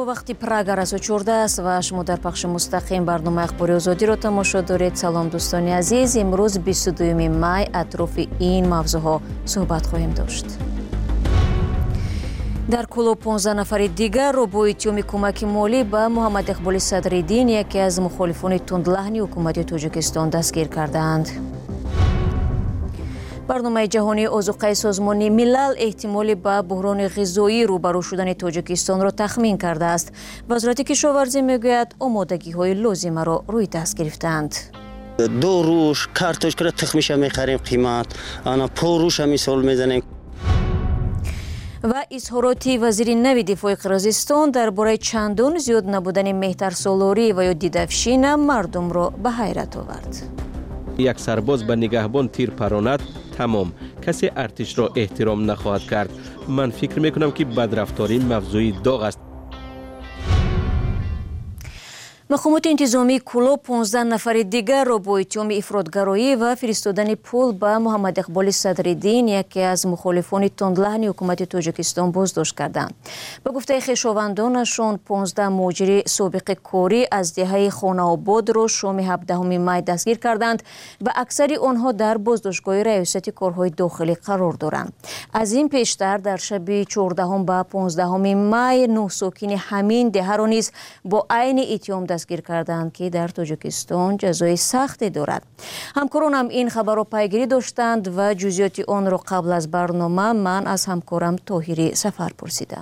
вақти Прага расо 14 аст ва шумо дар пахши мустақим барномаи ахбори озодиро тамошо доред. Салом дӯстони азиз, имрӯз 22 май атрофи ин мавзӯъҳо суҳбат хоҳем дошт. дар куло 15 нафари дигарро бо иттиҳоми кӯмаки молӣ ба Муҳаммад Иқболи Садриддин, яке аз мухолифони тундлаҳни ҳукумати Тоҷикистон дастгир карданд. барномаи ҷаҳонии озуқаи созмони милал эҳтимоли ба буҳрони ғизоӣ рӯбарӯ шудани Тоҷикистонро тахмин кардааст. вазорати кишоварзӣ мегӯяд омодагиҳои лозимаро рӯи даст гирифтаанд. доруш, картошкаро тухмиша мехарем қимат, ана поруша мисол мезанем. ва изҳороти вазири нави дифои Қирғизистон дар бораи чандон зиёд набудани меҳтарсолорӣ ва ё дидавшина мардумро ба ҳайрат овард. як сарбоз ба нигаҳбон тир паронад, тамом, касе артишро эҳтиром нахоҳад кард. ман фикр мекунам ки бадрафторӣ мавзӯи доғ аст. мақомоти интизомии куло 15 нафари дигарро бо иттиҳоми ифротгароӣ ва фиристодани пул ба Муҳаммад Иқболи Садриддин, яке аз мухолифони тундлаҳни ҳукумати Тоҷикистон, боздошт карданд. ба гуфтаи хешовандонашон 15 муҳоҷири собиқи корӣ аз деҳаи Хонаободро шоми 17 май дастгир карданд ва аксари онҳо дар боздоштгоҳи раёсати корҳои дохилӣ қарор доранд. аз ин пештар дар шаби 14 ба 15 май 9 сокини ҳамин деҳаро низ бо айни иттиҳом дастгир карданд ки дар Тоҷикистон ҷазои сахте дорад. ҳамкоронам ин хабарро пайгирӣ доштанд ва ҷузъиёти онро қабл аз барнома ман аз ҳамкорам Тоҳири Сафар пурсидам.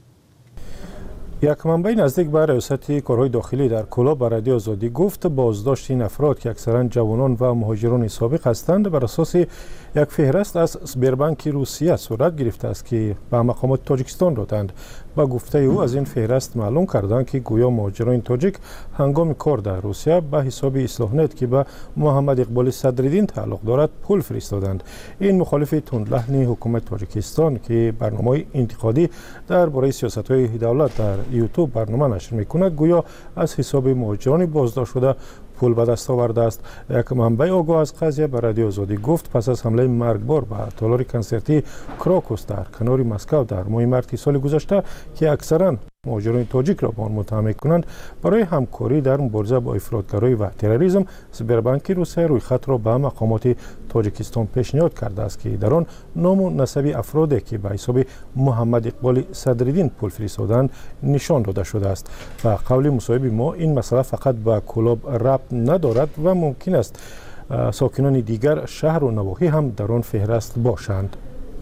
як манбаи наздик ба раёсати корҳои дохилӣ дар Кӯло ба Радиои Озодӣ гуфт боздошти ин афрод, ки аксаран ҷавонон ва муҳоҷирони собиқ ҳастанд, бар асоси як феҳрист аз Сбербанки Русия сурат гирифтааст, ки ба мақомоти Тоҷикистон доданд. ба гуфтаи ӯ аз ин феҳрист маълум карданд, ки гӯё муҳоҷирони тоҷик ҳангоми кор дар Русия ба ҳисоби ислоҳнет, ки ба Муҳаммад Иқболи Садриддин тааллуқ дорад, пул фиристоданд. ин мухолифи тундлаҳни ҳукумати Тоҷикистон, ки барномаҳои интиқодӣ дар бораи сиёсатҳои давлат дар YouTube барнома нашр мекунад, гӯё аз ҳисоби муҳоҷирони боздошт шуда пул ба даст овардааст. як манбаи огоҳ аз қазия ба Радиои Озодӣ гуфт пас аз ҳамлаи маргбор ба толори консертии Крокус дар канори Москав дар моҳи марти соли гузашта, ки аксаран муҳоҷирони тоҷикро ба он муттаҳам мекунанд, барои ҳамкорӣ дар мубориза бо ифротгароӣ ва терроризм Сбербанки Русия рӯйхатро ба мақомоти Тоҷикистон пешниҳод кардааст, ки дар он ному насаби афроде, ки ба ҳисоби Муҳаммад Иқболи Садриддин пул фиристоданд, нишон дода шудааст. ба қавли мусоҳиби мо ин масъала фақат ба Кӯлоб рабт надорад ва мумкин аст сокинони дигар шаҳру навоҳӣ ҳам дар он феҳрист бошанд.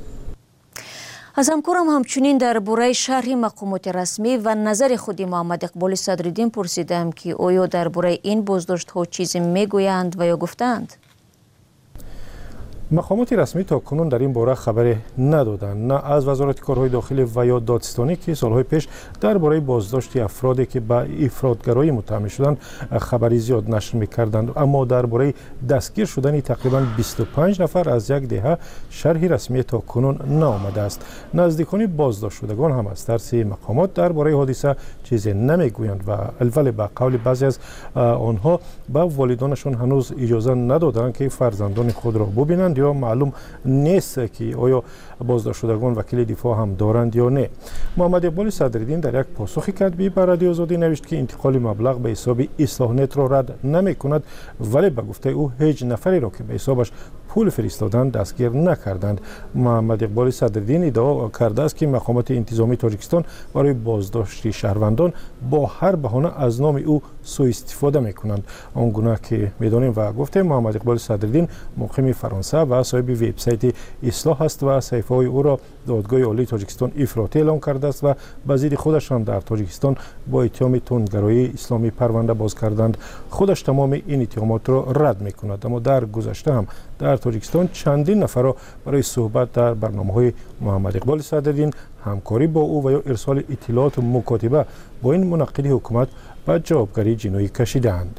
аз ҳамкорам ҳамчунин дар бораи шарҳи мақомоти расмӣ ва назари худи Муҳаммад Иқболи Садриддин пурсидам, ки оё дар бораи ин боздоштҳо чизе мегӯянд ва ё гуфтаанд. мақомоти расмӣ то кунун дар ин бора хабаре надоданд, на аз вазорати корҳои дохилӣ ва ё додистонӣ, ки солҳои пеш дар бораи боздошти афроде, ки ба ифротгароӣ муттаҳам мешуданд, хабари зиёд нашр мекарданд. аммо дар бораи дастгир шудани тақрибан 25 нафар аз як деҳа шарҳи расмие то кунун наомадааст. наздикони боздоштшудагон ҳам аз тарси мақомот дар бораи ҳодиса чизе намегӯянд вале ба қавли баъзе аз онҳо ба волидонашон ҳанӯз иҷоза надоданд, ки фарзандони худро бубинанд ё маълум нест, ки оё боздоштшудагон вакили дифоъ ҳам доранд ё не. Муҳаммад Иқболи Садриддин дар як посухи катбӣ ба Радиои Озодӣ навишт, ки интиқоли маблағ ба ҳисоби ислоҳнетро рад намекунад, вале ба гуфтаи ӯ ҳеҷ нафареро, ки ба ҳисобаш пул фиристоданд, дастгир накарданд. Муҳаммад Иқболи Садриддин иддао кардааст, ки мақомоти интизомии Тоҷикистон барои боздошти шаҳрвандон бо ҳар баҳона аз номи ӯ сӯистифода мекунанд. он гуна ки медонем ва гуфтем, Муҳаммад Иқболи Садриддин муқими Фаронса ва соҳиби вебсайти ислоҳ аст ва саҳифаҳои ӯро додгоҳи олии Тоҷикистон ифротӣ эълон кардааст ва ба зидди худаш ҳам дар Тоҷикистон бо иттиҳоми тундгароии исломӣ парванда боз карданд. худаш тамоми ин иттиҳомотро рад мекунад, аммо дар гузашта ҳам дар Тоҷикистон чандин нафарро барои суҳбат дар барномаҳои Муҳаммад Иқболи Садриддин, ҳамкорӣ бо ӯ ва ё ирсоли иттилооту мукотиба бо ин мунаққиди ҳукумат ба ҷавобгарии ҷиноӣ кашидаанд.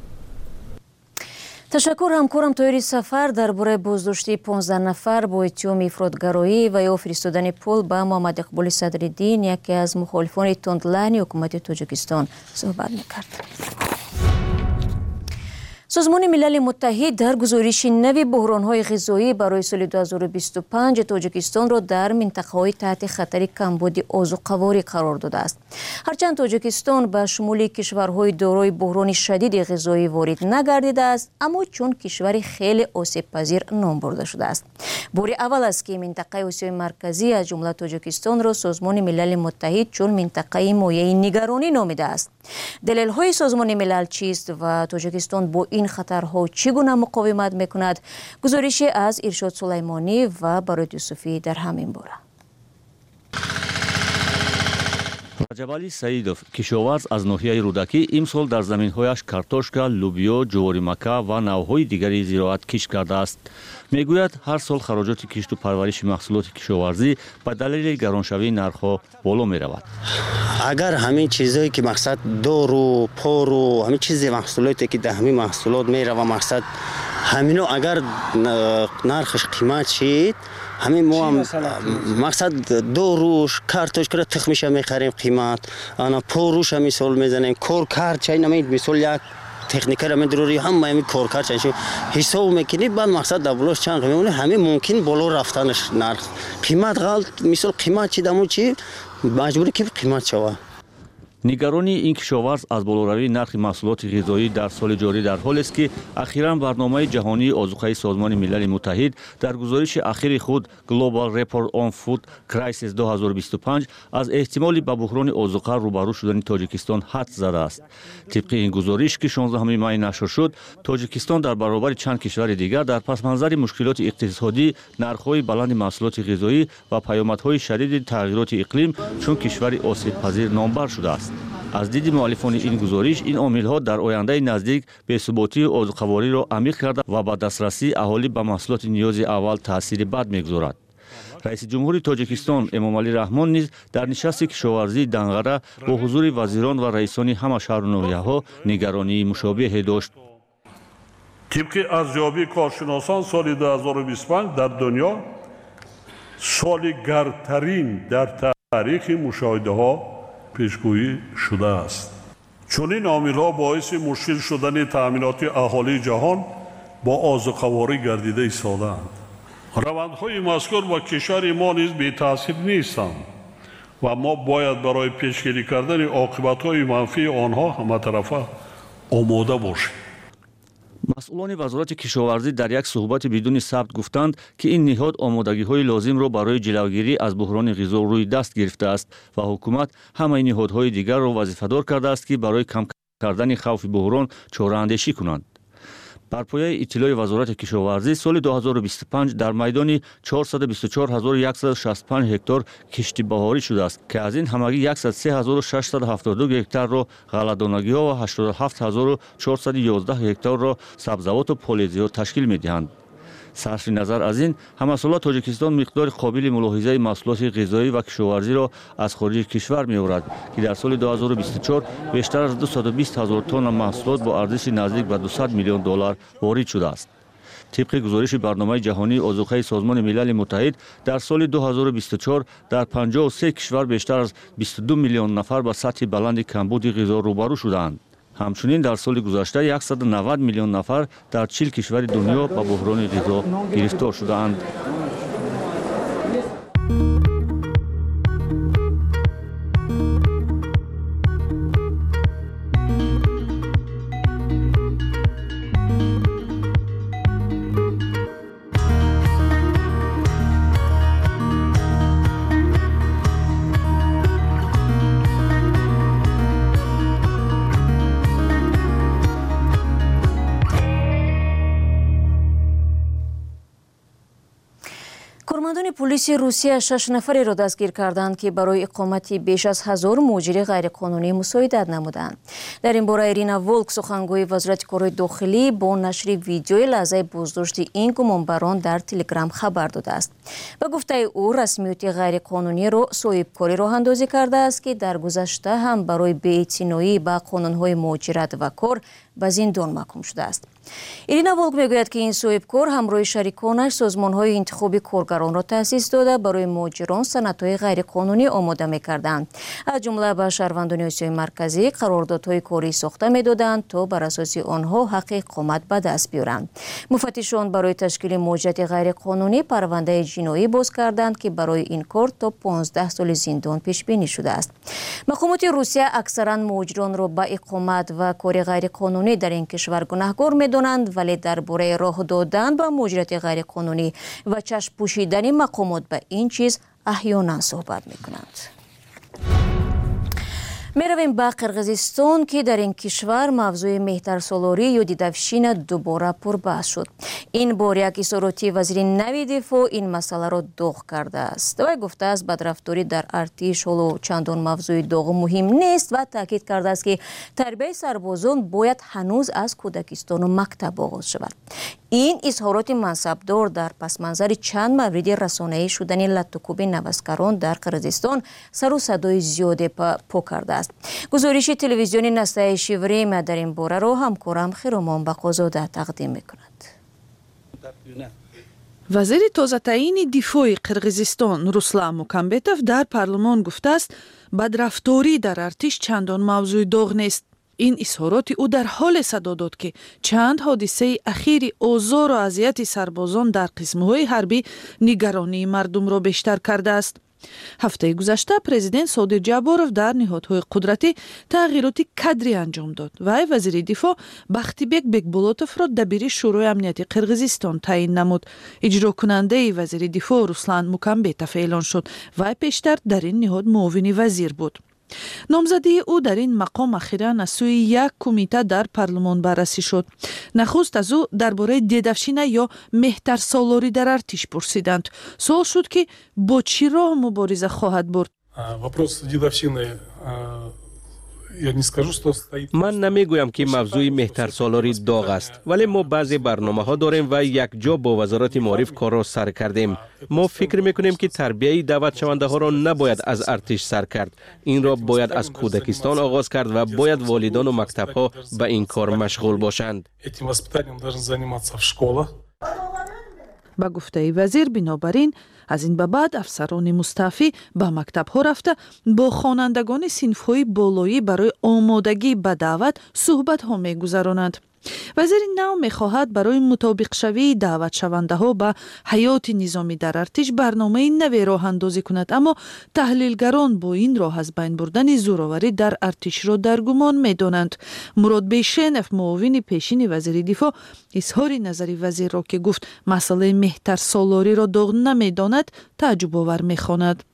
ташаккур ҳамкорам Тоҳири Сафар дар бораи боздоштии 15 нафар бо иттиҳоми ифротгароӣ ва ё фиристодани пул ба Муҳаммад Иқболи Садриддин, яке аз мухолифони тундлаҳни ҳукумати Тоҷикистон суҳбат мекард. سازمان ملل متحد در گزارش نوی بحران‌های غذایی برای سال 2025 تاجیکستان را در منطقه‌های تحت خطر کمبود آذوقه‌واری قرار داده است. هرچند تاجیکستان به شمول کشورهای دارای بحران شدید غذایی وارد نگردیده است، اما چون کشوری خیلی آسیب‌پذیر نام برده شده است. بار اول است که منطقه آسیای مرکزی از جمله تاجیکستان را سازمان ملل متحد چون منطقه مایه نگرانی نامیده است. دلیل‌های سازمان ملل چیست و تاجیکستان با این خطرها چگونه مقاومت میکند؟ گزارشی از ارشاد سلیمانی و برات یوسفی در همین باره. раҷабали саидов кишоварз аз ноҳияи рӯдакӣ имсол дар заминҳояш картошка, лубиё, ҷуворимака ва навъҳои дигари зироат кишт кардааст. мегӯяд ҳар сол хароҷоти кишту парвариши маҳсулоти кишоварзӣ ба далели гароншавии нархҳо боло меравад. агар ҳамин чизое ки мақсад дору пору ҳамин чизи маҳсулоте ки дар ҳамин маҳсулот мерава мақсад ҳамино агар нархаш қимат шид ҳамин мо мақсад доруш картошкара тухмиша мехарем қимат ана поруша мисол мезанем коркарчай намед мисол як техникара медурури ҳама ҳамин коркарчай ҳисоб мекунӣ баъд мақсад давлош чанд мемони ҳамин мумкин боло рафтанаш нарх қимат ғалт мисол қимат чи даму чи маҷбуре ки қимат шавад. нигарони ин кишоварз аз болоравии нархи маҳсулоти ғизоӣ дар соли ҷорӣ дар ҳолест ки ахиран барномаи ҷаҳонии озуқаи созмони милали муттаҳид дар гузориши ахири худ Global Report on Food Crisis 2025 аз эҳтимоли ба буҳрони озуқа рӯбарӯ шудани Тоҷикистон ҳад задааст. тибқи ин гузориш ки 16 май нашр шуд, Тоҷикистон дар баробари чанд кишвари дигар дар пасманзари мушкилоти иқтисодӣ, нархҳои баланди маҳсулоти ғизоӣ ва паёмадҳои шадиди тағйироти иқлим чун кишвари осибпазир номбар шудааст. аз диди муаллифони ин гузориш ин омилҳо дар ояндаи наздик бесуботии озуқавориро амиқ карда ва ба дастрасии аҳолӣ ба маҳсулоти ниёзи аввал таъсири бад мегузорад. раиси ҷумҳури Тоҷикистон Эмомалӣ Раҳмон низ дар нишасти кишоварзии Данғара бо ҳузури вазирон ва раисони ҳама шаҳру ноҳияҳо нигаронии мушобиҳе дошт. тибқи арзёбии коршиносон соли 2025 дар дунё соли гардтарин дар таърихи мушоҳидаҳо пешгӯӣ шудааст. чунин омилҳо боиси мушкил шудани таъминоти аҳолии ҷаҳон бо озуқаворӣ гардида истоданд. равандҳои мазкур ба кишвари мо низ бетаъсир нестанд ва мо бояд барои пешгирӣ кардани оқибатҳои манфии онҳо ҳаматарафа омода бошем. масъулони вазорати кишоварзӣ дар як суҳбати бидуни сабт гуфтанд ки ин ниҳод омодагиҳои лозимро барои ҷилавгирӣ аз буҳрони ғизо рӯи даст гирифтааст ва ҳукумат ҳамаи ниҳодҳои дигарро вазифадор кардааст ки барои кам кардани хавфи буҳрон чораандешӣ кунанд. бар пояи иттилои вазорати кишоварзӣ соли 2025 дар майдони 424165 ҳектор кишти баҳорӣ шудааст ки аз ин ҳамагӣ 103672 гектарро ғалладонагиҳо ва 87411 ҳекторро сабзавоту полезиҳо ташкил медиҳанд. сарфи назар аз ин ҳамасола Тоҷикистон миқдори қобили мулоҳизаи маҳсулоти ғизоӣ ва кишоварзиро аз хориҷи кишвар меорад ки дар соли 2024 бештар аз 220 000 тонна маҳсулот бо арзиши наздик ба $200 миллион ворид шудааст. тибқи гузориши барномаи ҷаҳонии озуқаи созмони милали муттаҳид дар соли 2024 дар 53 кишвар бештар аз 22 миллион нафар ба сатҳи баланди камбуди ғизо рӯбарӯ шудаанд. ҳамчунин дар соли гузашта 190 миллион нафар дар 40 кишвари дунё ба буҳрони ғизо гирифтор шудаанд. کارمندان پلیس روسیه 6 نفری را دستگیر کردند که برای اقامتی بیش از 1000 مهاجر غیرقانونی مساعدت نمودند. در این باره ایرینا ولک سخنگوی وزارت کارهای داخلی با نشر ویدیوی لحظه بازداشت این گمانبران در تلگرام خبر داده است. به گفته او رسمیت غیرقانونی را صاحبکاری راه اندازی کرده است که در گذشته هم برای بی‌اعتنایی به قانون‌های مهاجرت و کار به زندان محکوم شده است. ایرینا ولک میگوید که این صاحبکار همراه شریکانش سازمان‌های انتخابی کارگران را تأسیس داده برای مهاجران سندهای غیرقانونی آماده می‌کردند. از جمله به شهروندان آسیای مرکزی قراردادهای کاری ساخته می‌دادند تا بر اساس آنها حق اقامت به دست بیارند. مفتشان برای تشکیل موجد غیرقانونی پرونده جنایی باز کردند که برای این کار تا 15 سال زندان پیش بینی شده است. مقامات روسیه اکثرا مهاجران را به اقامت و کار غیرقانونی در این کشور گناهکار می‌دانند، ولی درباره راه دادن به مهاجرت غیرقانونی و چشم پوشیدن مقامات به این چیز احیانا صحبت می‌کنند. میرویم به قرقیزستان که در این کشور موضوع مهترسالاری یا دیدافشین دوباره پربحث شد. این بار یک اظهاراتی وزیر نوی دفاع این مسئله را داغ کرده است. وی گفته است بدرفتاری در ارتش حالا چندان موضوع داغ مهم نیست و تاکید کرده است که تربیت سربازان باید هنوز از کودکستان و مکتب آغاز شود. این اظهارات منصبدار در پس منظر چند مورد رسانه‌ای شدن لطوکوب نوسکران در قرقیزستان سر و صدای زیاد پا کرده است. گزارش تلویزیونی نسته شیوریم در این باره را همکارم خیرامان بقازاده تقدیم می‌کند. وزیر تازه تعیین دفاع قرقیزستان روسلان موکامبетов در پارلمان گفته است بدرفتاری در ارتش چندان موضوع داغ نیست. این اظهارات او در حال صدا داد که چند حادثه اخیر آزار و اذیت سربازان در قسم‌های حربی نگرانی مردم را بیشتر کرده است. هفته گذشته پرزیدنت صادق جابورов در نهادهای قدرتی تغییرات کادری انجام داد و وزیر دفاع بختیبек бекбулатов را دبیر شورای امنیت قرقیزستان تعیین نمود. اجرا کننده وزیر دفاع روسلان موکامبетов اعلان شد و پیشتر در این نهاد معاون وزیر بود. نامزدی او در این مقام اخیراً از سوی یک کمیته در پارلمان بررسی شد. نخست از او درباره دیدافشینه یا مهترسالاری در ارتش پرسیدند. سوال شد که با چی راه مبارزه خواهد برد. من نمیگویم که موضوع مهترسالاری داغ است، ولی ما بعضی برنامه ها داریم و یک جا با وزارت معارف کار را سر کردیم. ما فکر میکنیم که تربیه دعوت شونده ها را نباید از ارتش سر کرد. این را باید از کودکستان آغاز کرد و باید والدان و مکتب ها به این کار مشغول باشند. با گفته وزیر بنابراین از این به بعد افسران مستعفی به مکتب ها رفته با خوانندگان صنف های بالایی برای آمادگی به دعوت صحبت ها می گذرانند. وزیر نو می خواهد برای مطابق شوی دعوت شونده ها به حیات نظامی در ارتش برنامه نوی راه اندازی کند، اما تحلیلگران با این راه از بین بردن زوراوری در ارتش را در گمان می دانند. مراد بیشینف معاون پیشین وزیر دفاع اظهار نظر وزیر را که گفت مسئله مهترسالاری را داغ نمی داند تعجب آور می خواند.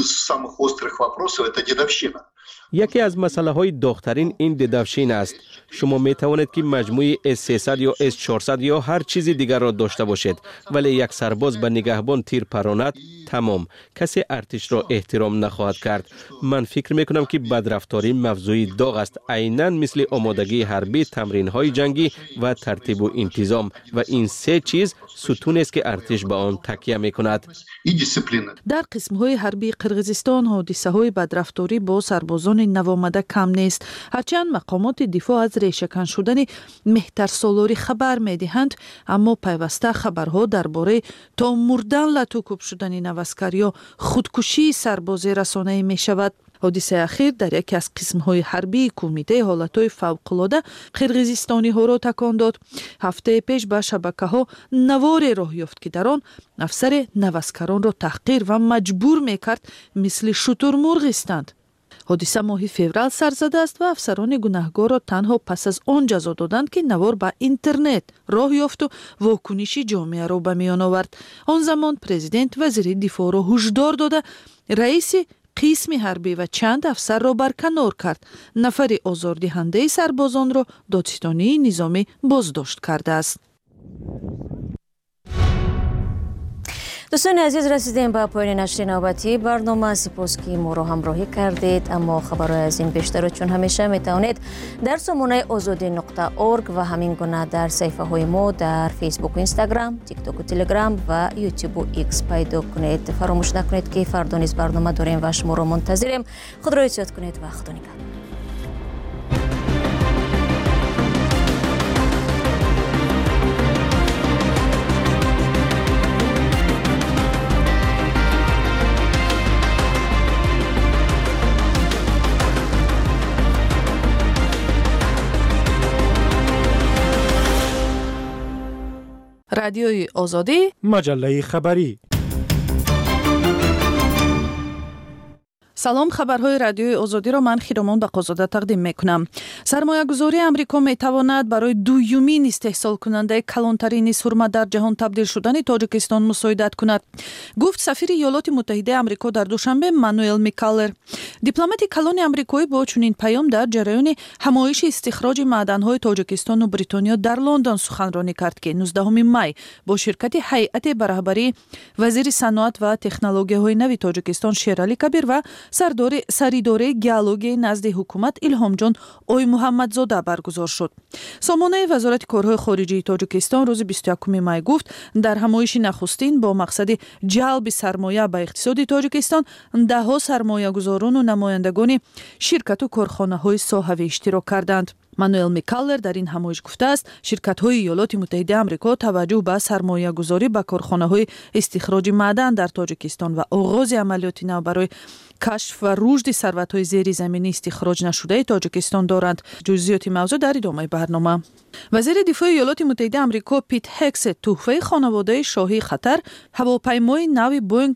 یکی از مسئله های داغ‌ترین این دیدافشین است. شما می توانید که مجموعه S300 یا S400 یا هر چیزی دیگر را داشته باشید، ولی یک سرباز به نگهبان تیر پراند، تمام. کسی ارتش را احترام نخواهد کرد. من فکر می کنم که بدرفتاری موضوع داغ است، عیناً مثل آمادگی حربی، تمرین های جنگی و ترتیب و انتظام، و این سه چیز ستون است که ارتش به آن تکیه می کند. در قسم های حربی قرقیزستان حادثه های بدرفتاری با سربازان نوآمده کم نیست. هرچند مقامات دفاع از ریشه‌کن شدن مهترسالاری خبر می دهند، اما پیوسته خبرها درباره تا مردن لطوکوب شدن نوسکر یا خودکشی سربازی رسانه‌ای می شود. حادثه اخیر در یکی از قسم‌های حربی کمیته حالت‌های فوق‌العاده قرقیزستانی‌ها را تکان داد. هفته پیش به شبکه‌ها نواری راه یافت که در آن افسر نوسکران را تحقیر و مجبور می‌کرد مثل شترمرغ ایستند. حادثه ماه فوریه سر زده است و افسران گناهگار را تنها پس از آن جزا دادند که نوار به اینترنت راه یافت و واکنش جامعه را به میان آورد. آن زمان پرزیدنت وزیر دفاع را هشدار داده رئیس قسم حربی و چند افسر را برکنار کرد. نفر آزاردهنده سربازان را دادستانی نظامی بازداشت کرده است. دوستان عزیز، رسیدیم به پایان نشر نوبتی برنامه. سپاس که ما را همراهی کردید. اما خبرهای از این بیشتر چون همیشه می توانید در سامانه azadi.org و همین گونه در صفحه های ما در فیسبوک و اینستاگرام، تیک تاک و تلگرام و یوتیوب و ایکس پیدا کنید. فراموش نکنید که فردا نیز برنامه داریم و شما را منتظریم. خود را احتیاط کنید و خدا نگهدار. رادیوی آزادی، مجله خبری. سلام، خبرهای رادیوی آزادی را من خیرمان بقازاده تقدیم میکنم. سرمایه‌گذاری امریکا میتواند برای دومین استحصال کننده کلانترین سرمه در جهان تبدیل شدن تاجیکستان مساعدت کند، گفت سفیر ایالات متحده امریکا در دوشنبه مانوئل میکالر. دیپلمات کلان امریکایی با چنین پیام در جریان همایش استخراج معدن‌های تاجیکستان و بریتانیا در لندن سخنرانی کرد که 19 می با شرکت هیئت برهبری وزیر صنعت و تکنولوژی‌های نوی تاجیکستان شیرعلی کبیر و سریداره گیالوگی نزد حکومت ایلهام جان اوی محمدزاده برگزار شد. سامانه وزارت کارهای خارجی تاجیکستان روز 21 می گفت در همایش نخستین با مقصد جلب سرمایه به اقتصاد تاجیکستان ده‌ها سرمایه‌گذاران و نمایندگان شرکت و کارخانه‌های ساحوی اشتراک کردند. مانوئل میکالر در این همایش گفته است شرکت‌های ایالات متحده آمریکا توجه به سرمایه‌گذاری به کارخانه‌های استخراج معدن در تاجیکستان و آغاز عملیات نو برای کشف و رشد ثروت‌های زیرزمینی استخراج نشده تاجیکستان دارند. جزئیات موضوع در ادامه برنامه. وزیر دفاع ایالات متحده آمریکا پیت هکس تحفه خانواده شاهی قطر هواپیمای نو بوینگ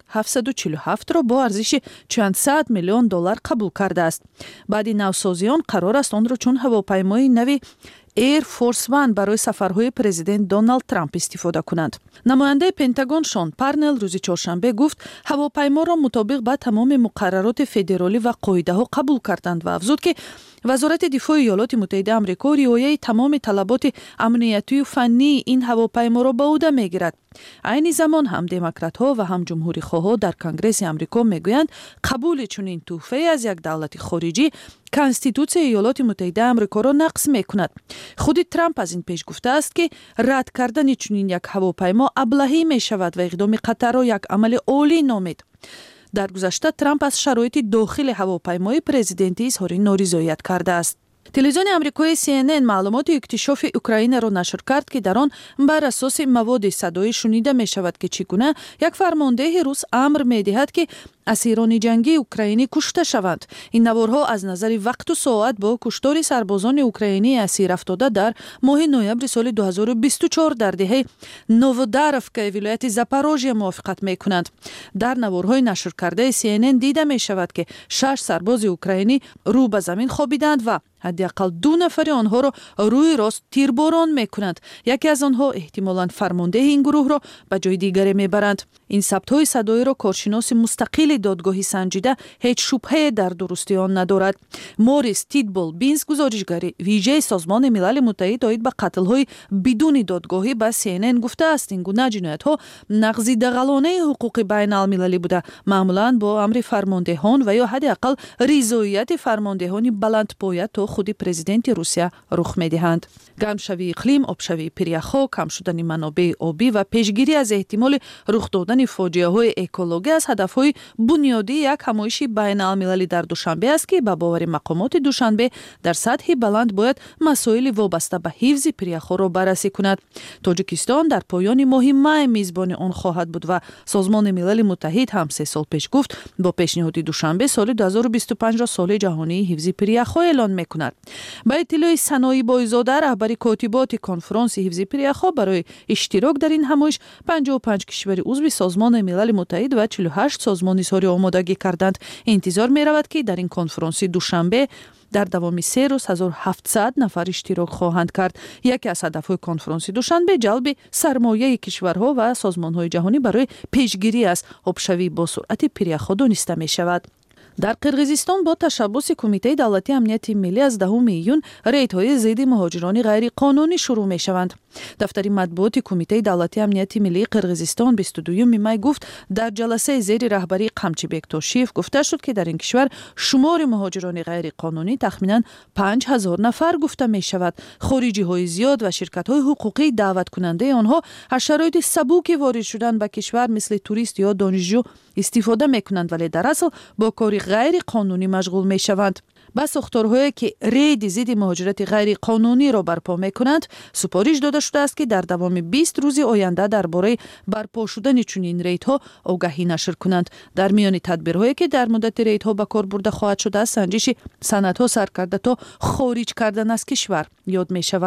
747 را با ارزش چند صد میلیون دلار قبول کرده است. بعد نوسازی آن قرار است آن را چون هواپیمای نو ایر فورس وان برای سفرهای پرزیدنت دونالد ترامپ استفاده کنند. نماینده پنتاگون شون پارنل روز چهارشنبه گفت هواپیما را مطابق با تمام مقررات فدرالی و قاعده ها قبول کردند و افزود که وزارت دفاع ایالات متحده آمریکا رعایت تمام طلبات امنیتی و فنی این هواپیما را به عهده میگیرد. عین زمان هم دموکرات ها و هم جمهوری خواه در کنگره آمریکا میگویند قبول چنین تحفه از یک دولت خارجی کنستیتوسیون ایالات متحده آمریکا را نقض میکند. خود ترامپ از این پیش گفته است که رد کردن چنین یک هواپیما ابلهی می شود و اقدام قطر را یک عمل عالی نامید. در گذشته ترامپ از شرایط داخل هواپیمای پرزیدنتی اظهار نارضایت کرده است. تلویزیون آمریکایی CNN معلومات اکتشاف اوکراین را نشر کرد که در آن بر اساس مواد صدایی شنیده می شود که چگونه یک فرمانده روس امر می دهد که اسیران جنگی اوکراینی کشته شوند. این نوارها از نظر وقت و ساعت با کشتار سربازان اوکراینی اسیر افتاده در ماه نوامبر سال 2024 در دهه نووداروفکا ولایت زاپاروژیا موافقت می کنند. در نوارهای نشر کرده CNN دیده می شود که 6 سرباز اوکراینی رو به زمین خوابیدند و حداقل 2 نفر آنها را روی راست تیرباران می کنند. یکی از آنها احتمالاً فرمانده این گروه را به جای دیگری می برند. این ثبت‌های صدایی را کارشناس مستقل دادگاهی سنجیده هیچ شبهه در درستی آن ندارد. موریس تیدبول بینز گزارشگر ویژه سازمان ملل متحد آید به قتل‌های بدون دادگاهی به CNN گفته است این گونه جنایت‌ها نقض دغلانه حقوق بین‌المللی بوده، معمولاً با امر فرماندهان و یا حداقل رضایت فرماندهان بلندپایه تا خود پرزیدنت روسیه رخ می‌دهند. گرمشوی اقلیم، آبشوی پریخا، کم شدن منابع آبی و پیشگیری از احتمال رخ دادن فاجعه‌های اکولوژی از هدف‌های بنیادی یک همایش بین‌المللی در دوشنبه است که به باور مقامات دوشنبه در سطح بلند باید مسائل وابسته به حفظ پریخا را بررسی کند. تاجیکستان در پایان ماه می میزبان آن خواهد بود و سازمان ملل متحد هم 3 سال پیش گفت با پیشنهاد دوشنبه سال 2025 را سال جهانی حفظ پریخا اعلان می‌کند. با اطلاع سنایی بایزاده رهبر کاتبات کنفرانس حفظ پریخا برای اشتراک در این همایش 55 کشور عضو سازمان ملل متحد و 48 سازمان اظهار آمادگی کردند. انتظار می رود که در این کنفرانس دوشنبه در دوام 3 روز 1700 نفر اشتراک خواهند کرد. یکی از هدف‌های کنفرانس دوشنبه جلب سرمایه کشورها و سازمان‌های جهانی برای پیشگیری از آبشوی با سرعت پریخا دانسته می شود. در قرقیزستان با تشبث کمیته دولتی امنیت ملی از 10 میلیون ریدهای ضد مهاجران غیر قانونی شروع می شوند. دفتر مطبوعات کمیته دولتی امنیت ملی قرقیزستان 22 می گفت در جلسه زیر رهبری قمچیبک توشیف گفته شد که در این کشور شمار مهاجران غیر قانونی تخمینا 5000 نفر گفته می شود. خارجی های زیاد و شرکت های حقوقی دعوت کننده آنها از شرایط سبک وارد شدن به کشور مثل توریست یا دانشجو استفاده می کنند ولی در اصل با کار غیر قانونی مشغول می شوند. با ساختارهایی که رید ضد مهاجرت غیر قانونی را برپا می کنند سپارش داده شده است که در دوام 20 روز آینده درباره برپا شدن چنین ریدها آگاهی نشر کنند. در میان تدبیرهایی که در مدت ریدها به کار برده خواهد شده سنجش سندها سرکرده تا خارج کردن از کشور یاد می شود.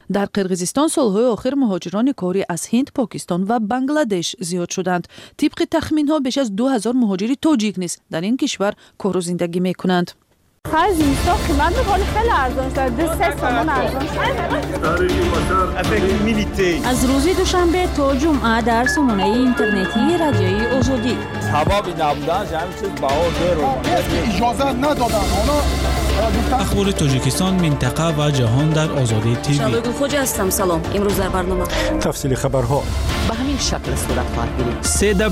در قرقیزستان سالهای آخر مهاجران کاری از هند، پاکستان و بنگلادش زیاد شدند. طبق تخمین‌ها بیش از 2000 مهاجر تاجیک نیز در این کشور کار و زندگی می‌کنند. خرج اینستا قیمت می‌کنه خیلی ارزان شده. 2-3 تومان ارزان شده. از روز دوشنبه تا جمعه در سامانه اینترنتی رادیوی آزادی. سبب نبودنش همین چیز بهار اجازه ندادن. اخبار تاجیکستان، منطقه و جهان در آزادی تیوی. شادو خوج هستم. سلام. امروز در برنامه تفصیل خبرها به همین شکل صورت خواهد گرفت.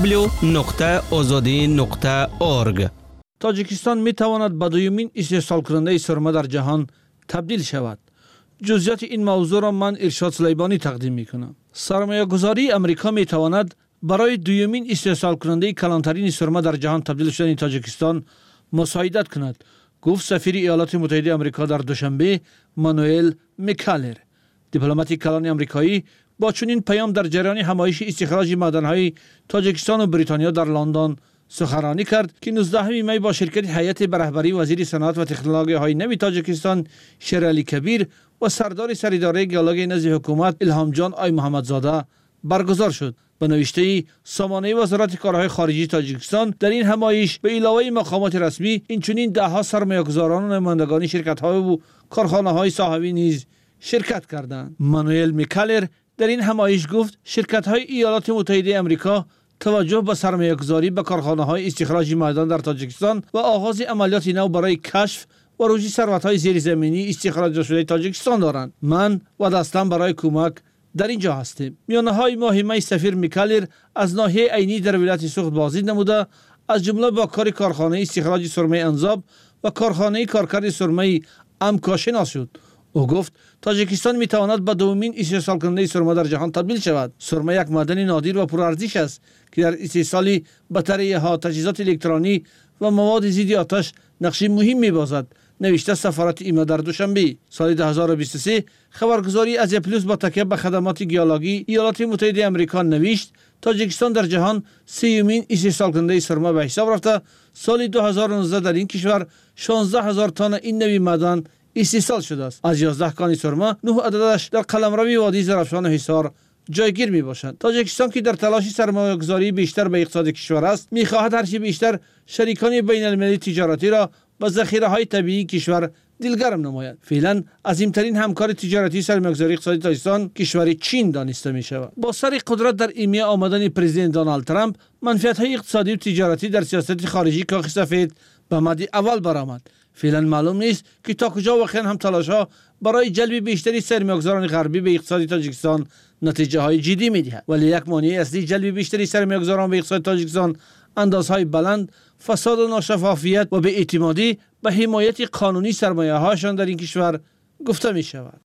www.azadi.org. تاجیکستان می تواند به دومین استحصال کننده سرمه در جهان تبدیل شود. جزئیات این موضوع را من ارشاد سلیمانی تقدیم می کنم. سرمایه گذاری امریکا می تواند برای دومین استحصال کننده کلانترین سرمه در جهان تبدیل شدن تاجیکستان مساعدت کند، گفت سفیر ایالات متحده آمریکا در دوشنبه مانوئل میکالر. دیپلمات کلان آمریکایی با چنین پیام در جریان همایش استخراج معدن‌های تاجیکستان و بریتانیا در لندن سخنرانی کرد که 19 می با شرکت هیئت به رهبری وزیر صنعت و تکنولوژی‌های نوی تاجیکستان شیرعلی کبیر و سردار سراداره گیالوگ نزد حکومت الهام جان آی محمدزاده برگزار شد. به نوشته سامانه وزارت کارهای خارجی تاجیکستان، در این همایش به علاوه مقامات رسمی اینچنین دهها سرمایه‌گذاران و نمایندگان شرکت‌ها و کارخانه‌های صاحبی نیز شرکت کردند. مانوئل میکالر در این همایش گفت شرکت‌های ایالات متحده آمریکا توجه به سرمایه‌گذاری به کارخانه‌های استخراج معدن در تاجیکستان و آغاز عملیات نو برای کشف و رشد ثروت‌های زیرزمینی استخراج شده تاجیکستان دارند. من و دستم برای کمک در اینجا هستیم. میانه‌های ماه می سفیر میکالر از ناحیه عینی در ولایت سوخت بازدید نموده، از جمله با کار کارخانه استخراج سرمه انزاب و کارخانه کارکرد سرمه امکا شناس شد. او گفت تاجیکستان میتواند به دومین استحصال کننده سرمه در جهان تبدیل شود. سرمه یک معدن نادر و پرارزش است که در استحصال بطری‌ها، تجهیزات الکترونی و مواد ضد آتش نقش مهم می‌بازد، نوشته سفارت ایما در دوشنبه. سال 2023 خبرگزاری آزیا پلوس با تکیه به خدمات گیالوگی ایالات متحده آمریکا نوشت تاجیکستان در جهان سومین استحصال کننده سرمه به حساب رفته. سال 2019 در این کشور 16000 تن این نوع معدن استحصال شده است. از 11 کان سرمه 9 عددش در قلمروی وادی زرافشان و حصار جایگیر می باشند. تاجیکستان که در تلاش سرمایه‌گذاری بیشتر به اقتصاد کشور است، می‌خواهد هرچه بیشتر شریکان بین‌المللی تجارتی را با ذخیره‌های طبیعی کشور دلگرم نماید. فعلا عظیم‌ترین همکار تجارتی سرمایه‌گذاری اقتصادی تاجیکستان کشور چین دانسته می‌شود. با سر قدرت در ایمه آمدن پرزیدنت دونالد ترامپ، منفعت‌های اقتصادی و تجارتی در سیاست خارجی کاخ سفید به مد اول برآمد. فعلا معلوم نیست که تا کجا واقعا هم تلاش‌ها برای جلب بیشتری سرمایه‌گذاران غربی به اقتصاد تاجیکستان نتیجه‌های جدی می‌دهد. ولی یک مانع اصلی جلب بیشتری سرمایه‌گذاران به اقتصاد تاجیکستان اندازهای بلند، فساد و ناشفافیت و بی‌اعتمادی به حمایت قانونی سرمایه‌هاشان در این کشور گفته می‌شود.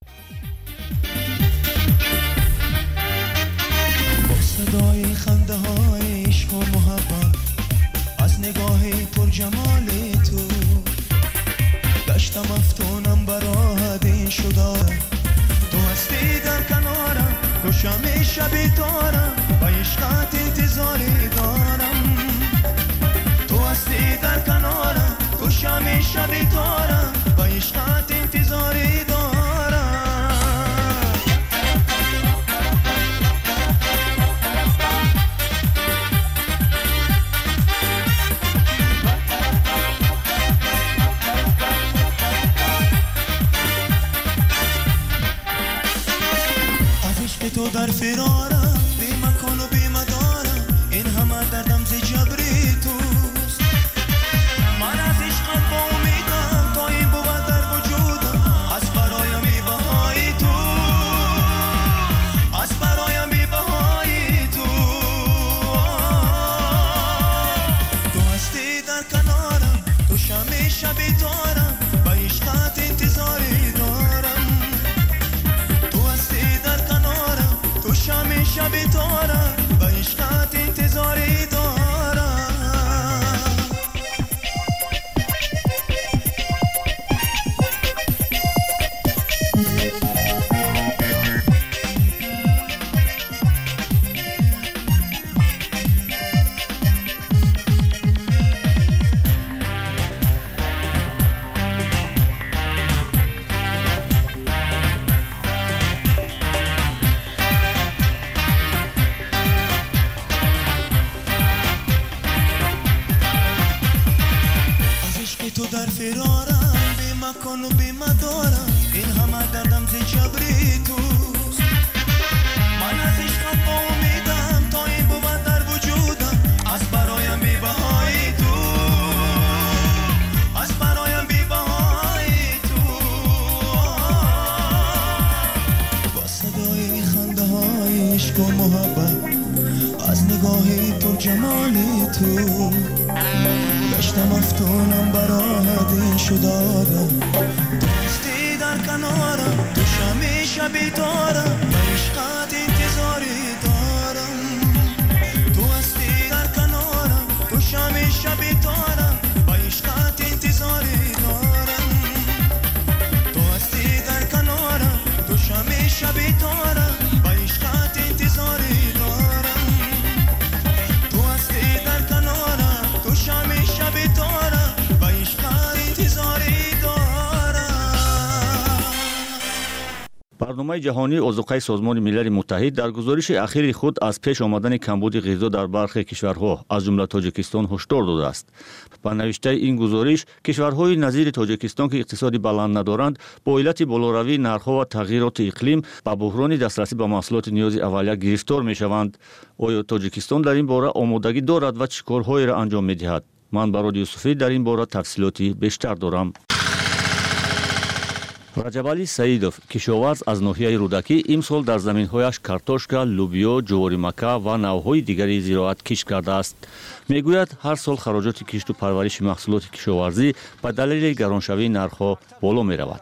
صدای خنده‌های عشق و محبت از نگاه پرجمال تو داشتم افتونم برات این شده. تو هستی در کنارم، تو شمع شبی دارم و عشقت انتظاری دارم. تو هستی در کنارم، تو شمع شبی دارم و عشقت انتظاری دارم. تو در فرارم، بی مکان و بی مدارم، این همه دردم ز جبری توست. من از عشقت با امیدم تا این بود در وجودم، از برایم بی بهای تو، از برایم بی بهای تو. تو هستی در کنارم، تو شمع شبی دارم و عشقت انتظاری دارم. تو هستی در کنارم، شب شبی دارم و عشقت انتظاری دارم. کن و بی مدارم این همه دردم زی جبری توست من از عشقت با امیدم تا این بود در وجودم از برایم بی بهای تو از برایم بی بهای تو با صدای خنده های عشق و محبت از نگاهی پر جمالی تو گشتم افتونم برات این شدادم تو هستی در کنارم تو شمی شبی دارم و عشقت انتظاری دارم تو هستی در کنارم تو شمی شبی دارم و عشقت انتظاری دارم تو هستی در کنارم تو شمی شبی دارم و عشقت انتظاری دارم تو هستی در کنارم تو شمی شبی دارم و عشقت انتظاری برنامه جهانی اوزقای سازمان ملل متحد در گزارش اخیر خود از پیش آمدن کمبود غذا در برخی کشورها از جمله تاجیکستان هشدار داده است. با نوشته این گزارش کشورهای نظیر تاجیکستان که اقتصادی بلند ندارند با علت بالاروی نرخ‌ها و تغییرات اقلیم با بحران دسترسی به محصولات نیاز اولیه گرفتار می‌شوند. آیا تاجیکستان در این باره آمادگی دارد و چه کارهایی را انجام می‌دهد؟ من برای یوسفی در این باره تفصیلاتی بیشتر دارم. раҷабали саидов кишоварз аз ноҳияи рӯдакӣ имсол дар заминҳояш картошка лӯбиё ҷуворимакка ва навъҳои дигари зироат кишт кардааст. мегӯяд ҳар сол хароҷоти кишту парвариши маҳсулоти кишоварзӣ ба далели гароншавии нархҳо боло меравад.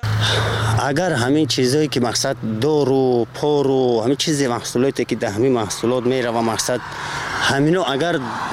агар ҳамин чизое ки мақсад дору пору ҳамин чизи маҳсулоте ки дар ҳамин маҳсулот мерава мақсад ҳамино агар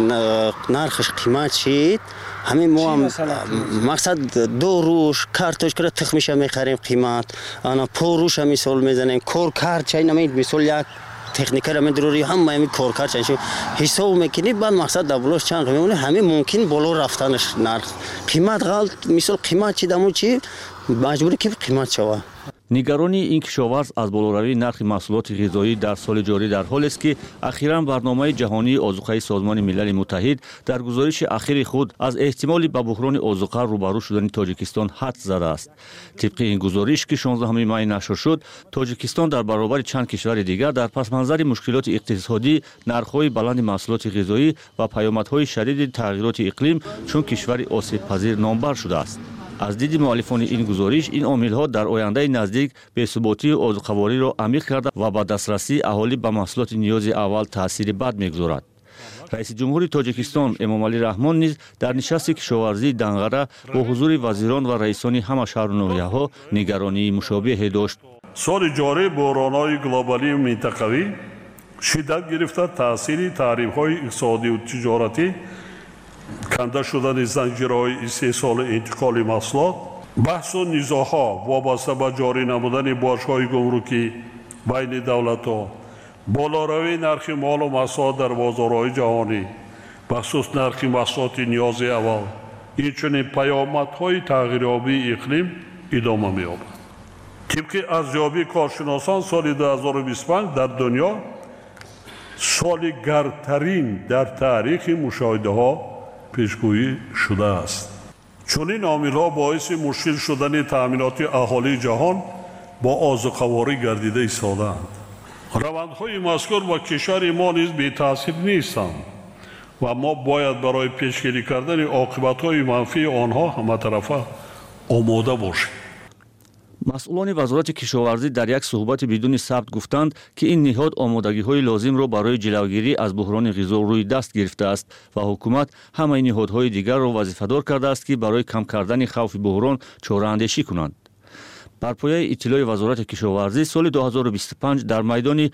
нархаш қимат шид ҳамин мо мақсад доруш картошкара тухмиша мехарем қимат ана поруша мисол мезанем коркарчай намед мисол як техникара медурори ҳама ҳамин коркарчай ҳисоб мекунӣ баъд мақсад давлош чанд мемонӣ ҳамин мумкин боло рафтанаш нарх қимат ғалт мисол қимат чи дамо чи маҷбуре ки қимат шава. нигарони ин кишоварз аз болоравии нархи маҳсулоти ғизоӣ дар соли ҷорӣ дар ҳолест ки ахиран барномаи ҷаҳонии озуқаи созмони милали муттаҳид дар гузориши ахири худ аз эҳтимоли ба буҳрони озуқа рӯбарӯ шудани тоҷикистон ҳад задааст. тибқи ин гузориш ки 16 май нашр шуд тоҷикистон дар баробари чанд кишвари дигар дар пасманзари мушкилоти иқтисодӣ нархҳои баланди маҳсулоти ғизоӣ ва паёмадҳои шадиди тағйироти иқлим чун кишвари осебпазир номбар шудааст. аз диди муаллифони ин гузориш ин омилҳо дар ояндаи наздик бесуботии озуқавориро амиқ карда ва ба дастрасии аҳолӣ ба маҳсулоти ниёзи аввал таъсири бад мегузорад. раиси ҷумҳури тоҷикистон эмомалӣ раҳмон низ дар нишасти кишоварзии данғара бо ҳузури вазирон ва раисони ҳама шаҳру ноҳияҳо нигаронии мушобиҳе дошт. соли ҷорӣ буҳронҳои глобалию минтақавӣ шиддат гирифта таъсири таҳримҳои иқтисодию тиҷоратӣ канда шудани занҷирҳои истеҳсолу интиқоли маҳсулот баҳсу низоъҳо вобаста ба ҷорӣ намудани бошҳои гумрукӣ байни давлатҳо болоравии нархи молу маҳсулот дар бозорҳои ҷаҳонӣ бахусус нархи маҳсулоти ниёзи аввал инчунин паёмадҳои тағйирёбии иқлим идома меёбад. тибқи арзёбии коршиносон соли 2025 дар дунё соли гардтарин дар таърихи мушоҳидаҳо пешгӯӣ шудааст. чунин омилҳо боиси мушкил шудани таъминоти аҳолии ҷаҳон бо озуқаворӣ гардида истодаанд. равандҳои мазкур ба кишвари мо низ бетаъсир нестанд ва мо бояд барои пешгирӣ кардани оқибатҳои манфии онҳо ҳаматарафа омода бошем. масъулони вазорати кишоварзӣ дар як суҳбати бидуни сабт гуфтанд ки ин ниҳод омодагиҳои лозимро барои ҷилавгирӣ аз буҳрони ғизо рӯи даст гирифтааст ва ҳукумат ҳамаи ниҳодҳои дигарро вазифадор кардааст ки барои кам кардани хавфи буҳрон чораандешӣ кунанд. бар пояи иттилои вазорати кишоварзӣ соли 2025 дар майдони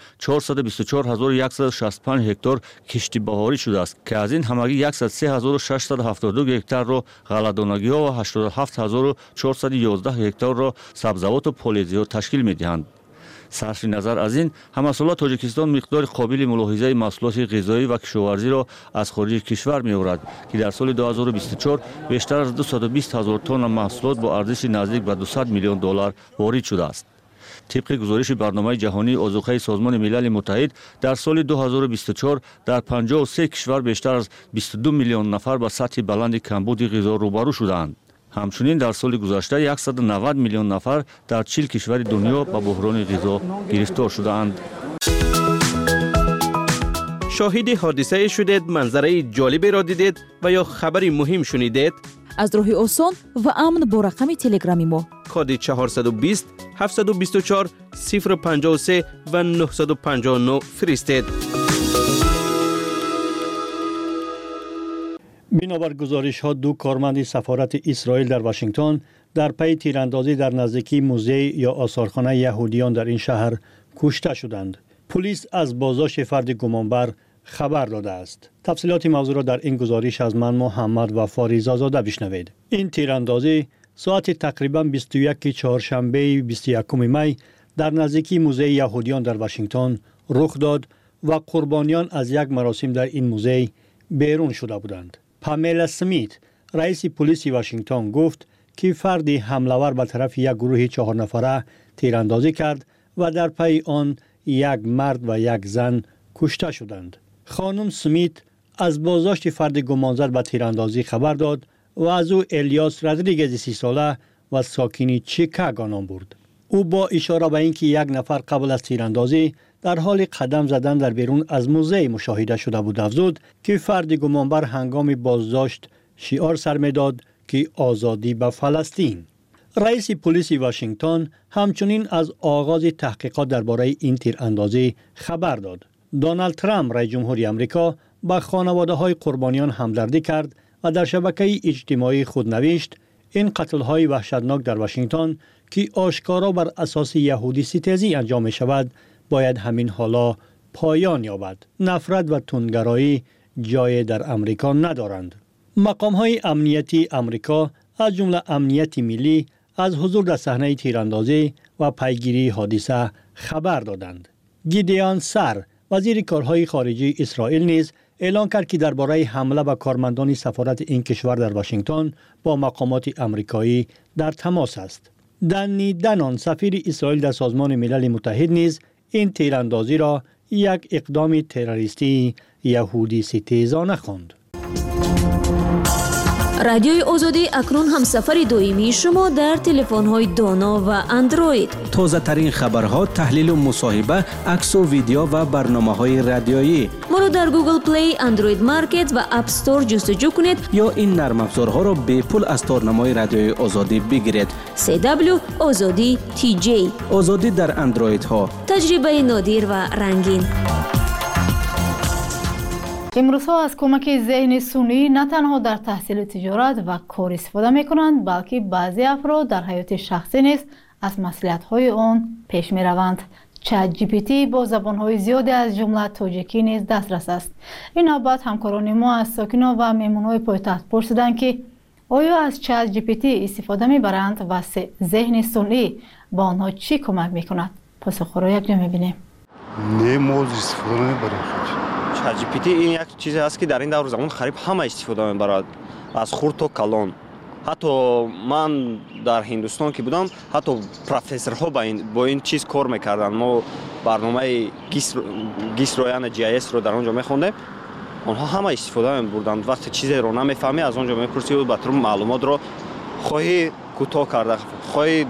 424165 ҳектор кишти баҳорӣ шудааст ки аз ин ҳамагӣ 103672 гектарро ғалладонагиҳо ва 87411 ҳекторро сабзавоту полезиҳо ташкил медиҳанд. сарфи назар аз ин ҳамасола тоҷикистон миқдори қобили мулоҳизаи маҳсулоти ғизоӣ ва кишоварзиро аз хориҷи кишвар меорад ки дар соли 2024 бештар аз 220 000 тонна маҳсулот бо арзиши наздик ба $200 миллион ворид шудааст. тибқи гузориши барномаи ҷаҳонии озуқаи созмони милали муттаҳид дар соли 2024 дар 53 кишвар бештар аз 22 миллион нафар ба сатҳи баланди камбуди ғизо рӯбарӯ шудаанд. ҳамчунин дар соли гузашта 190 миллион нафар дар 40 кишвари дунё ба буҳрони ғизо гирифтор шудаанд. شاهد حادثه شدید، منظره جالبی را دیدید و یا خبری مهم شنیدید؟ از راه آسان و امن با رقم تلگرامی ما کد 420 724 053 و 959 فرستید. بنابر گزارش‌ها دو کارمند سفارت اسرائیل در واشنگتن در پی تیراندازی در نزدیکی موزه یا آثارخانه یهودیان در این شهر کشته شدند. پلیس از بازداشت فرد گمانبر خبر داده است. تفصیلات موضوع را در این گزارش از من محمد و فاریزا زاده بشنوید. این تیراندازی ساعت تقریباً 21 چهارشنبه 21 می در نزدیکی موزه یهودیان در واشنگتن رخ داد و قربانیان از یک مراسم در این موزه بیرون شده بودند. پامیلا سمیت، رئیس پلیس واشنگتن گفت که فردی حمله‌آور به طرف یک گروه 4 نفره تیراندازی کرد و در پی آن یک مرد و یک زن کشته شدند. خانم سمیت از بازداشت فرد گمانزد به تیراندازی خبر داد و از او الیاس رودریگز 30 ساله و ساکن چیکاگو نام برد. او با اشاره به اینکه یک نفر قبل از تیراندازی در حال قدم زدن در بیرون از موزه مشاهده شده بود افزود که فرد گمانبر هنگام بازداشت شعار سر می‌داد که آزادی به فلسطین. رئیس پلیس واشنگتن همچنین از آغاز تحقیقات درباره این تیراندازی خبر داد. دونالد ترامپ رئیس جمهوری آمریکا با خانواده‌های قربانیان همدردی کرد و در شبکه اجتماعی خود نوشت این قتل‌های وحشتناک در واشنگتن که آشکارا بر اساس یهودی ستیزی انجام می شود باید همین حالا پایان یابد. نفرت و تندگرایی جای در امریکا ندارند. مقام‌های امنیتی امریکا از جمله امنیت ملی از حضور در صحنه تیراندازی و پیگیری حادثه خبر دادند. گیدیان سار، وزیر کارهای خارجه اسرائیل نیز اعلان کرد که درباره حمله به کارمندان سفارت این کشور در واشنگتن با مقامات آمریکایی در تماس است. دنی دنان، سفیر اسرائیل در سازمان ملل متحد نیز این تیراندازی را یک اقدام تروریستی یهودی ستیزانه خواند. رادیوی آزادی اکنون هم سفر دائمی شما در تلفن‌های دانا و اندروید. تازه ترین خبرها، تحلیل و مصاحبه، عکس و ویدیو و برنامه‌های رادیویی. ما را در گوگل پلی، اندروید مارکت و اپ استور جستجو کنید یا این نرم افزارها را به پول از تارنمای رادیوی آزادی بگیرید. CW آزادی TJ. آزادی در اندروید ها. تجربه نادر و رنگین. امروزها از کمک ذهن سونی نه تنها در تحصیل تجارت و کار استفاده می کنند بلکه بعضی افراد در حیات شخصی نیز از مصلحت‌های آن پیش می روند. چت جی پی تی با زبان‌های زیادی از جمله تاجیکی نیز دسترس است. این نوبت همکاران ما از ساکنان و مهمان‌های پایتخت پرسیدند که آیا از چت جی پی تی استفاده می‌برند و ذهن سونی با آنها چی کمک می‌کند؟ پاسخ را یک جا می‌بینیم. نه ما استفاده نمی‌بریم. چت جی پی تی این یک چیزی است که در این دور زمان خریب همه استفاده می‌برند، از خرد تا کلان. حتی من در هندوستان که بودم حتی پروفسورها با این چیز کار میکردن. ما برنامه گیس رویان جی اس رو در اونجا میخوندیم، آنها همه استفاده میبردن. وقتی چیزی رو نمیفهمی از اونجا میپرسی و بطور معلومات رو خواهی کوتاه کرده خواهی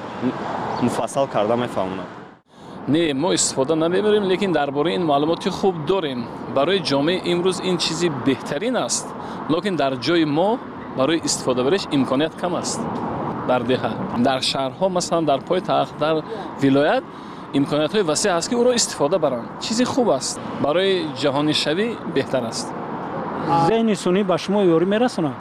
مفصل کرده میفهمونن. نه ما استفاده نمیبریم، لیکن درباره این معلوماتی خوب داریم. برای جامعه امروز این چیزی بهترین است، لیکن در جای ما برای استفاده برش امکانیت کم است. در دهه، در شهرها مثلا در پایتخت، در ولایت امکانیت های وسیع است که او را استفاده برند. چیزی خوب است، برای جهانی شوی بهتر است. ذهن سونی به شما یاری میرسونه؟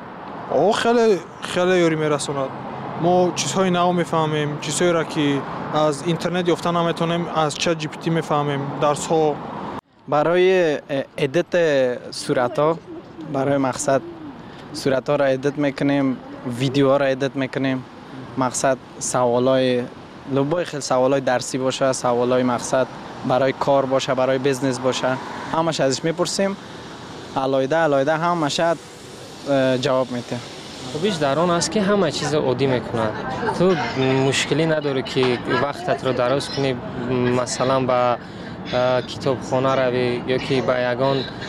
خیلی یاری میرسونه. ما چیزهای نو میفهمیم، چیزهایی را که از اینترنت یافته نمیتونیم از چت جی پی تی میفهمیم. درس ها برای ادیت صورت ها، برای مقصد صورت ها را ادیت میکنیم، ویدیو ها را ادیت میکنیم. مقصد سوالای لبای خیلی سوالای درسی باشه، سوالای مقصد برای کار باشه، برای بیزنس باشه، همش ازش میپرسیم. علایده همش جواب میده. خوبیش در آن است که همه چیز عادی میکنه. تو مشکلی نداره که وقتت رو دراز کنی، مثلا با کتابخانه روی یا که با یگان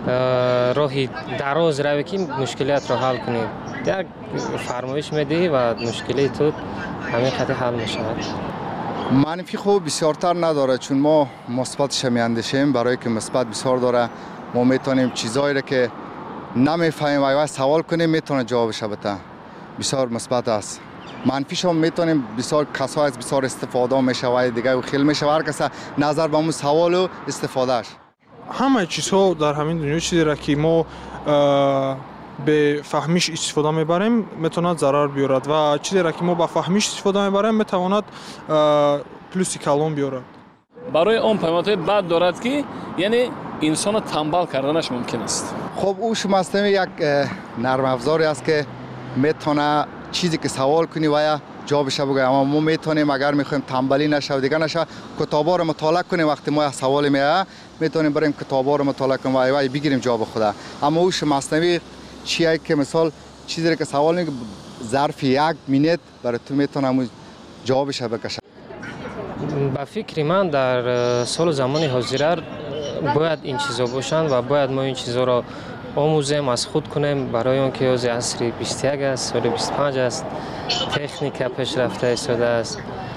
راهی دراز روی که مشکلات رو حل کنی. یک فرمایش میدی و مشکلی تو همین خطی حل میشود. منفی خوب بسیارتر نداره چون ما مثبتش میاندیشیم. برای که مثبت بسیار داره ما میتونیم چیزایی رو که نمیفهمیم اگه سوال کنیم میتونه جوابش بده. بسیار مثبت است. منفیش هم میتونیم بسیار کسا از بسیار استفاده میشه و دیگه خیلی میشه هر کس نظر به اون سوال و استفادهش. همه چیزها در همین دنیا چیزی را که ما به فهمیش استفاده میبریم میتواند ضرر بیارد و چیزی را که ما به فهمیش استفاده میبریم میتواند پلوسی کلان بیارد. برای اون پیامدهای بد دارد که یعنی انسان تنبل کردنش ممکن است. خب او شما هستیم یک نرم افزاری است که میتونه چیزی که سوال کنی و جوابش بگه. اما ما میتونیم اگر میخوایم تنبلی نشه و دیگه نشه کتابا رو مطالعه کنیم. وقتی ما سوال میاد میتونیم بریم کتابا رو مطالعه کنیم و بگیریم جواب خدا. اما او شما مصنوی چیه که مثال چیزی که سوال میگه ظرف یک منت برای تو میتونم جوابش بکشه. با فکر من در سال زمان حاضر باید این چیزا باشند و باید ما این چیزا را آموزیم از خود کنیم برای اون که از عصر 21 است، سال 25 است، تکنیک پیشرفته ایستاده است.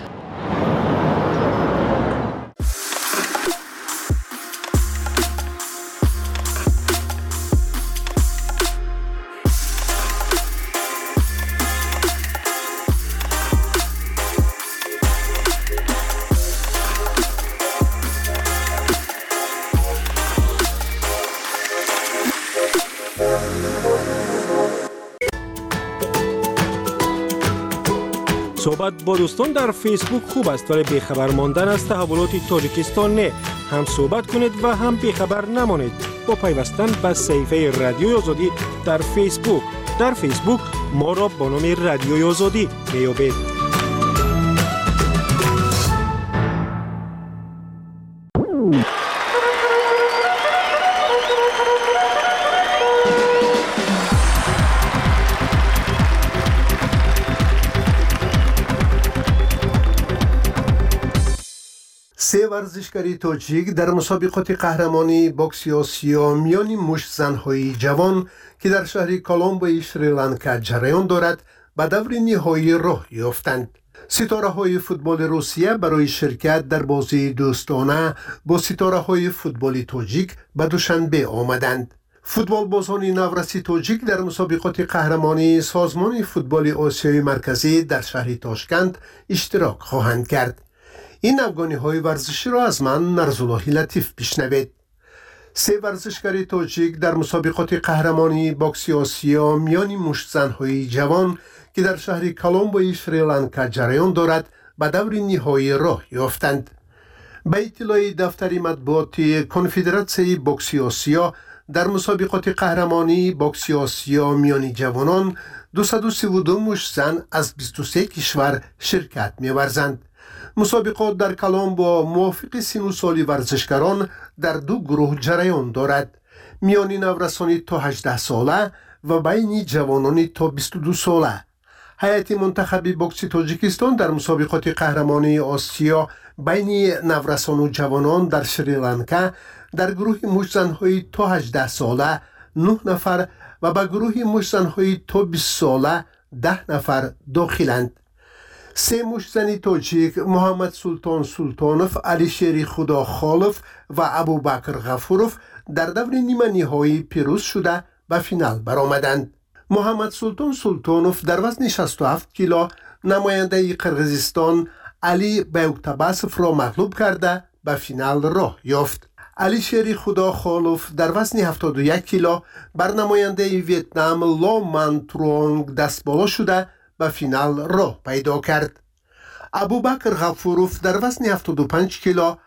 صحبت با دوستان در فیسبوک خوب است ولی بیخبر ماندن از تحولات تاجیکستان نه. هم صحبت کنید و هم بیخبر نمانید با پیوستن به صفحه رادیوی آزادی در فیسبوک. در فیسبوک ما را با نام رادیوی آزادی میابید. سه ورزشکاری تاجیک در مسابقات قهرمانی بوکس آسیا میان مشت زن‌های جوان که در شهر کولومبو شریلانکا جریان دارد به دور نهایی راه یافتند. ستاره‌های فوتبال روسیه برای شرکت در بازی دوستانه با ستاره‌های فوتبال تاجیک به دوشنبه آمدند. فوتبال بازان نورسی تاجیک در مسابقات قهرمانی سازمان فوتبال آسیای مرکزی در شهر تاشکند اشتراک خواهند کرد. این افغانی‌های ورزشی را از من نرزالله لطیف بشنوید. سه ورزشکار تاجیک در مسابقات قهرمانی بوکس آسیا میان مشت زن‌های جوان که در شهر کولومبو شریلانکا جریان دارد به دور نهایی راه یافتند. به اطلاع دفتر مطبوعاتی کنفدراسیون بوکس آسیا در مسابقات قهرمانی بوکس آسیا میان جوانان 232 مشت زن از 23 کشور شرکت می‌ورزند. مسابقات در کولومبو موافق سن و سال ورزشکاران در دو گروه جریان دارد. میان نورسانی تا 18 ساله و بین جوانانی تا 22 ساله. هیئت منتخب بوکس تاجیکستان در مسابقات قهرمانی آسیا بین نورسان و جوانان در شریلانکا در گروه مشت زن‌های تا 18 ساله 9 نفر و به گروه مشت زن‌های تا 20 ساله 10 نفر داخلند. سه مشت زن تاجیک محمد سلطان سلطانوف، علی شیر خداخالوف و ابوبکر غفوروف در دور نیمه نهایی پیروز شده به فینال برآمدند. محمد سلطان سلطانوف در وزن 67 کیلو نماینده قرقیزستان علی بیوکتباسوف را مغلوب کرده به فینال راه یافت. علی شیر خداخالوف در وزن 71 کیلو بر نماینده ویتنام لو من ترونگ دست بالا شده به فینال راه پیدا کرد. ابوبکر غفوروف در وزن 75 کیلو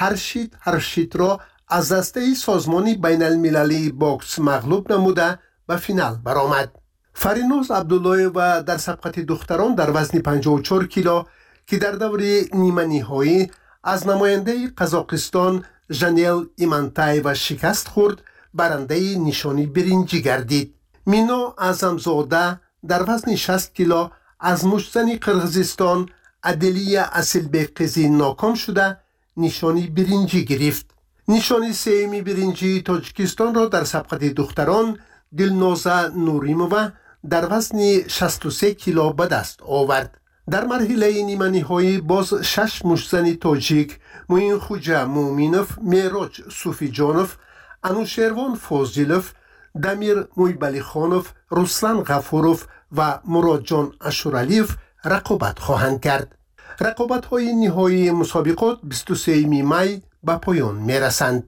هرشید را از دسته سازمان بین المللی بوکس مغلوب نموده به فینال برآمد. فرینوز عبدالله و در سبقت دختران در وزن 54 کیلو که در دور نیمه نهایی از نماینده قزاقستان ژانیل ایمانتای و شکست خورد برنده نشانی برنجی گردید. مینا اعظمزاده در وزن 60 کیلو از مشتزن قرقیزستان ادلیه اصلبقزی ناکام شده نشانی برنجی گرفت. نشانی سهمی برنجی تاجیکستان را در سبقت دختران دلنازه نوریمووا در وزن 63 کیلو به دست آورد. در مرحله نیمه نهایی باز 6 مشتزن تاجیک موین خوجه مومینوف، میراج صوفی جانوف، انوشیروان فوزیلوف، دمیر مویبلی خانوف، رسلان غفوروف و مراد جان اشورالیف رقابت خواهند کرد. رقابت های نهایی مسابقات 23 می به پایان می رسند.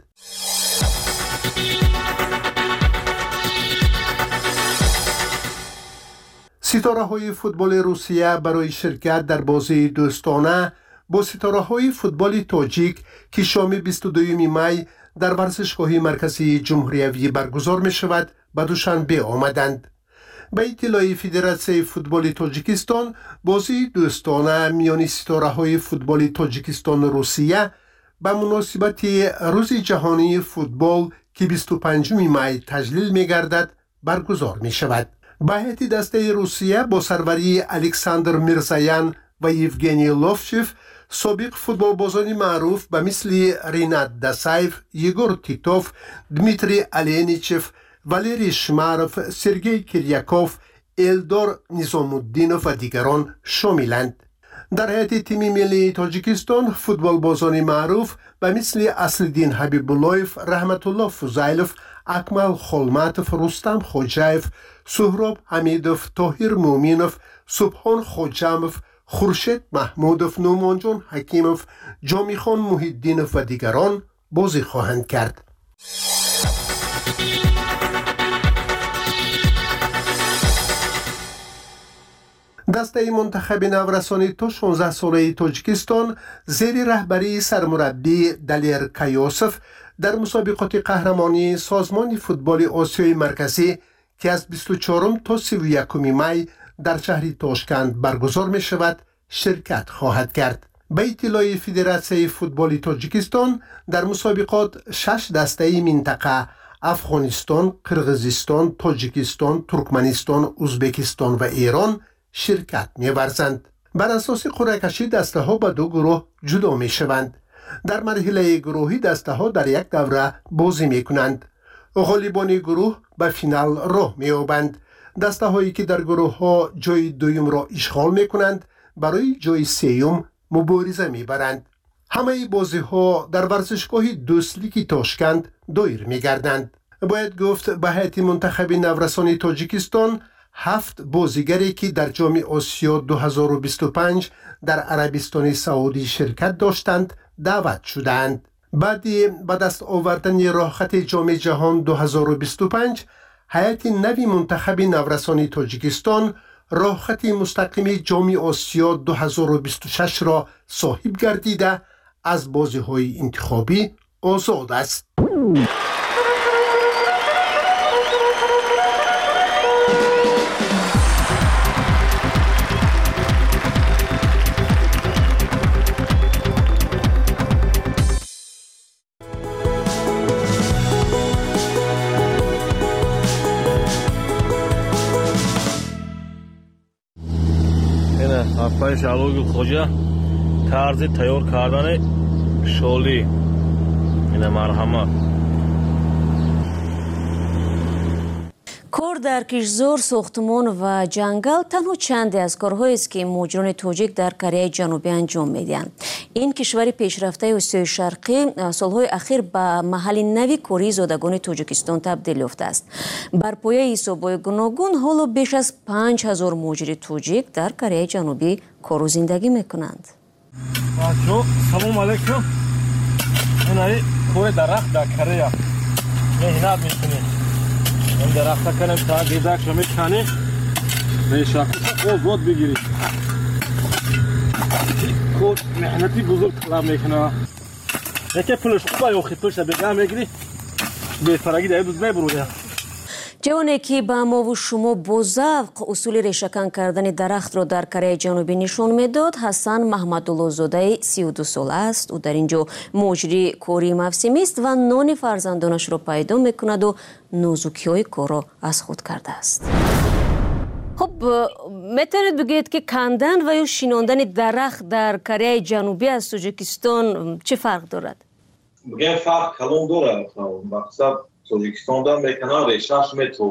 ستاره های فوتبال روسیه برای شرکت در بازی دوستانه با ستاره های فوتبال تاجیک که شام 22 می در ورزشگاه مرکزی جمهوری برگزار می شود به دوشنبه آمدند. به اطلاع فدراسیون فوتبال تاجیکستان بازی دوستانه میان ستاره های فوتبال تاجیکستان و روسیه به مناسبت روز جهانی فوتبال که 25 می تجلیل می گردد برگزار می شود. به هیئت دسته روسیه با سروری الکساندر میرزایان و یوگنی لوفچف سابق فوتبال بازان معروف به مثل رینات داسایف، یگور تیتوف، دمیتری الینیچف، والری شماروف، سرگئی کریاکوف، الدار نیزامالدینوف و دیگران شاملند. در هیئت تیم ملی تاجیکستان فوتبال بازان معروف به مثل اصلدین حبیب‌اللهیف، رحمت الله فوزایلوف، اکمل خولماتوف، رستم خوجایف، سهراب حمیدوف، طاهر مومینوف، سبحان خوجاموف، خورشید محمودوف، نومانجان حکیموف، جامیخان محیدینوف و دیگران بازی خواهند کرد. دسته منتخب نورسانی تا 16 ساله تاجیکستان زیر رهبری سرمربی دلیر کایوسف در مسابقات قهرمانی سازمان فوتبال آسیای مرکزی که از 24 تا 31 می در شهر تاشکند برگزار می شود شرکت خواهد کرد. به اطلاع فدراسیون فوتبال تاجیکستان در مسابقات 6 دسته منطقه افغانستان، قرغیزستان، تاجیکستان، ترکمنستان، ازبکستان و ایران شرکت می ورزند. بر اساس قرعه کشی دسته ها به 2 گروه جدا می شوند. در مرحله گروهی دسته ها در یک دوره بازی می کنند. غالبان گروه به فینال راه می یابند. دسته هایی که در گروه ها جای دوم را اشغال می کنند برای جای سوم مبارزه می برند. همه بازی ها در ورزشگاه دوستلیک تاشکند دایر می گردند. باید گفت به هیئت منتخب نورسان تاجیکستان 7 بازیگری که در جام آسیا 2025 در عربستان سعودی شرکت داشتند دعوت شدند. بعد دست آوردن راهخط جام جهان 2025 هیئت نوی منتخب نورسان تاجیکستان راهخط مستقیم جام آسیا 2026 را صاحب گردیده از بازی‌های انتخابی آزاد است. ҳафтаи шалоги хоҷа тарзи тайёр кардани шолӣ ина марҳамат. کار در کشزار، ساختمان و جنگل تنها چندی از کارهایی است که مهاجران تاجیک در کره جنوبی انجام میدهند. این کشور پیشرفته آسیای شرقی سالهای اخیر به محل نوی کاری زادگان تاجیکستان تبدیل یافته است. بر پایه حساب‌های گوناگون حالا بیش از 5000 مهاجر تاجیک در کره جنوبی کار و زندگی میکنند. سلام علیکم. این کار درخت در کره مهنت میکنیم. این درخت کنیم تا گیدک رو میکنیم به شکل آزاد بگیریم. کار مهنتی بزرگ طلب میکنه. یکی پولش خوبه یا خیلی بگه میگیری بهترگی در دوز میبروده. جوانی که به ما و شما با ذوق اصول ریشه‌کن کردن درخت را در کره جنوبی نشان میداد حسن محمدالله زاده 32 سال است. او در اینجا مجری کاری موسمی است و نان فرزندانش را پیدا میکند و نازکی‌های کار را از خود کرده است. خب میتونید بگید که کندن و یا شیناندن درخت در کره جنوبی از تاجیکستان چه فرق دارد؟ بگم فرق کلون داره مقصد توجیکستان میکنن ریشش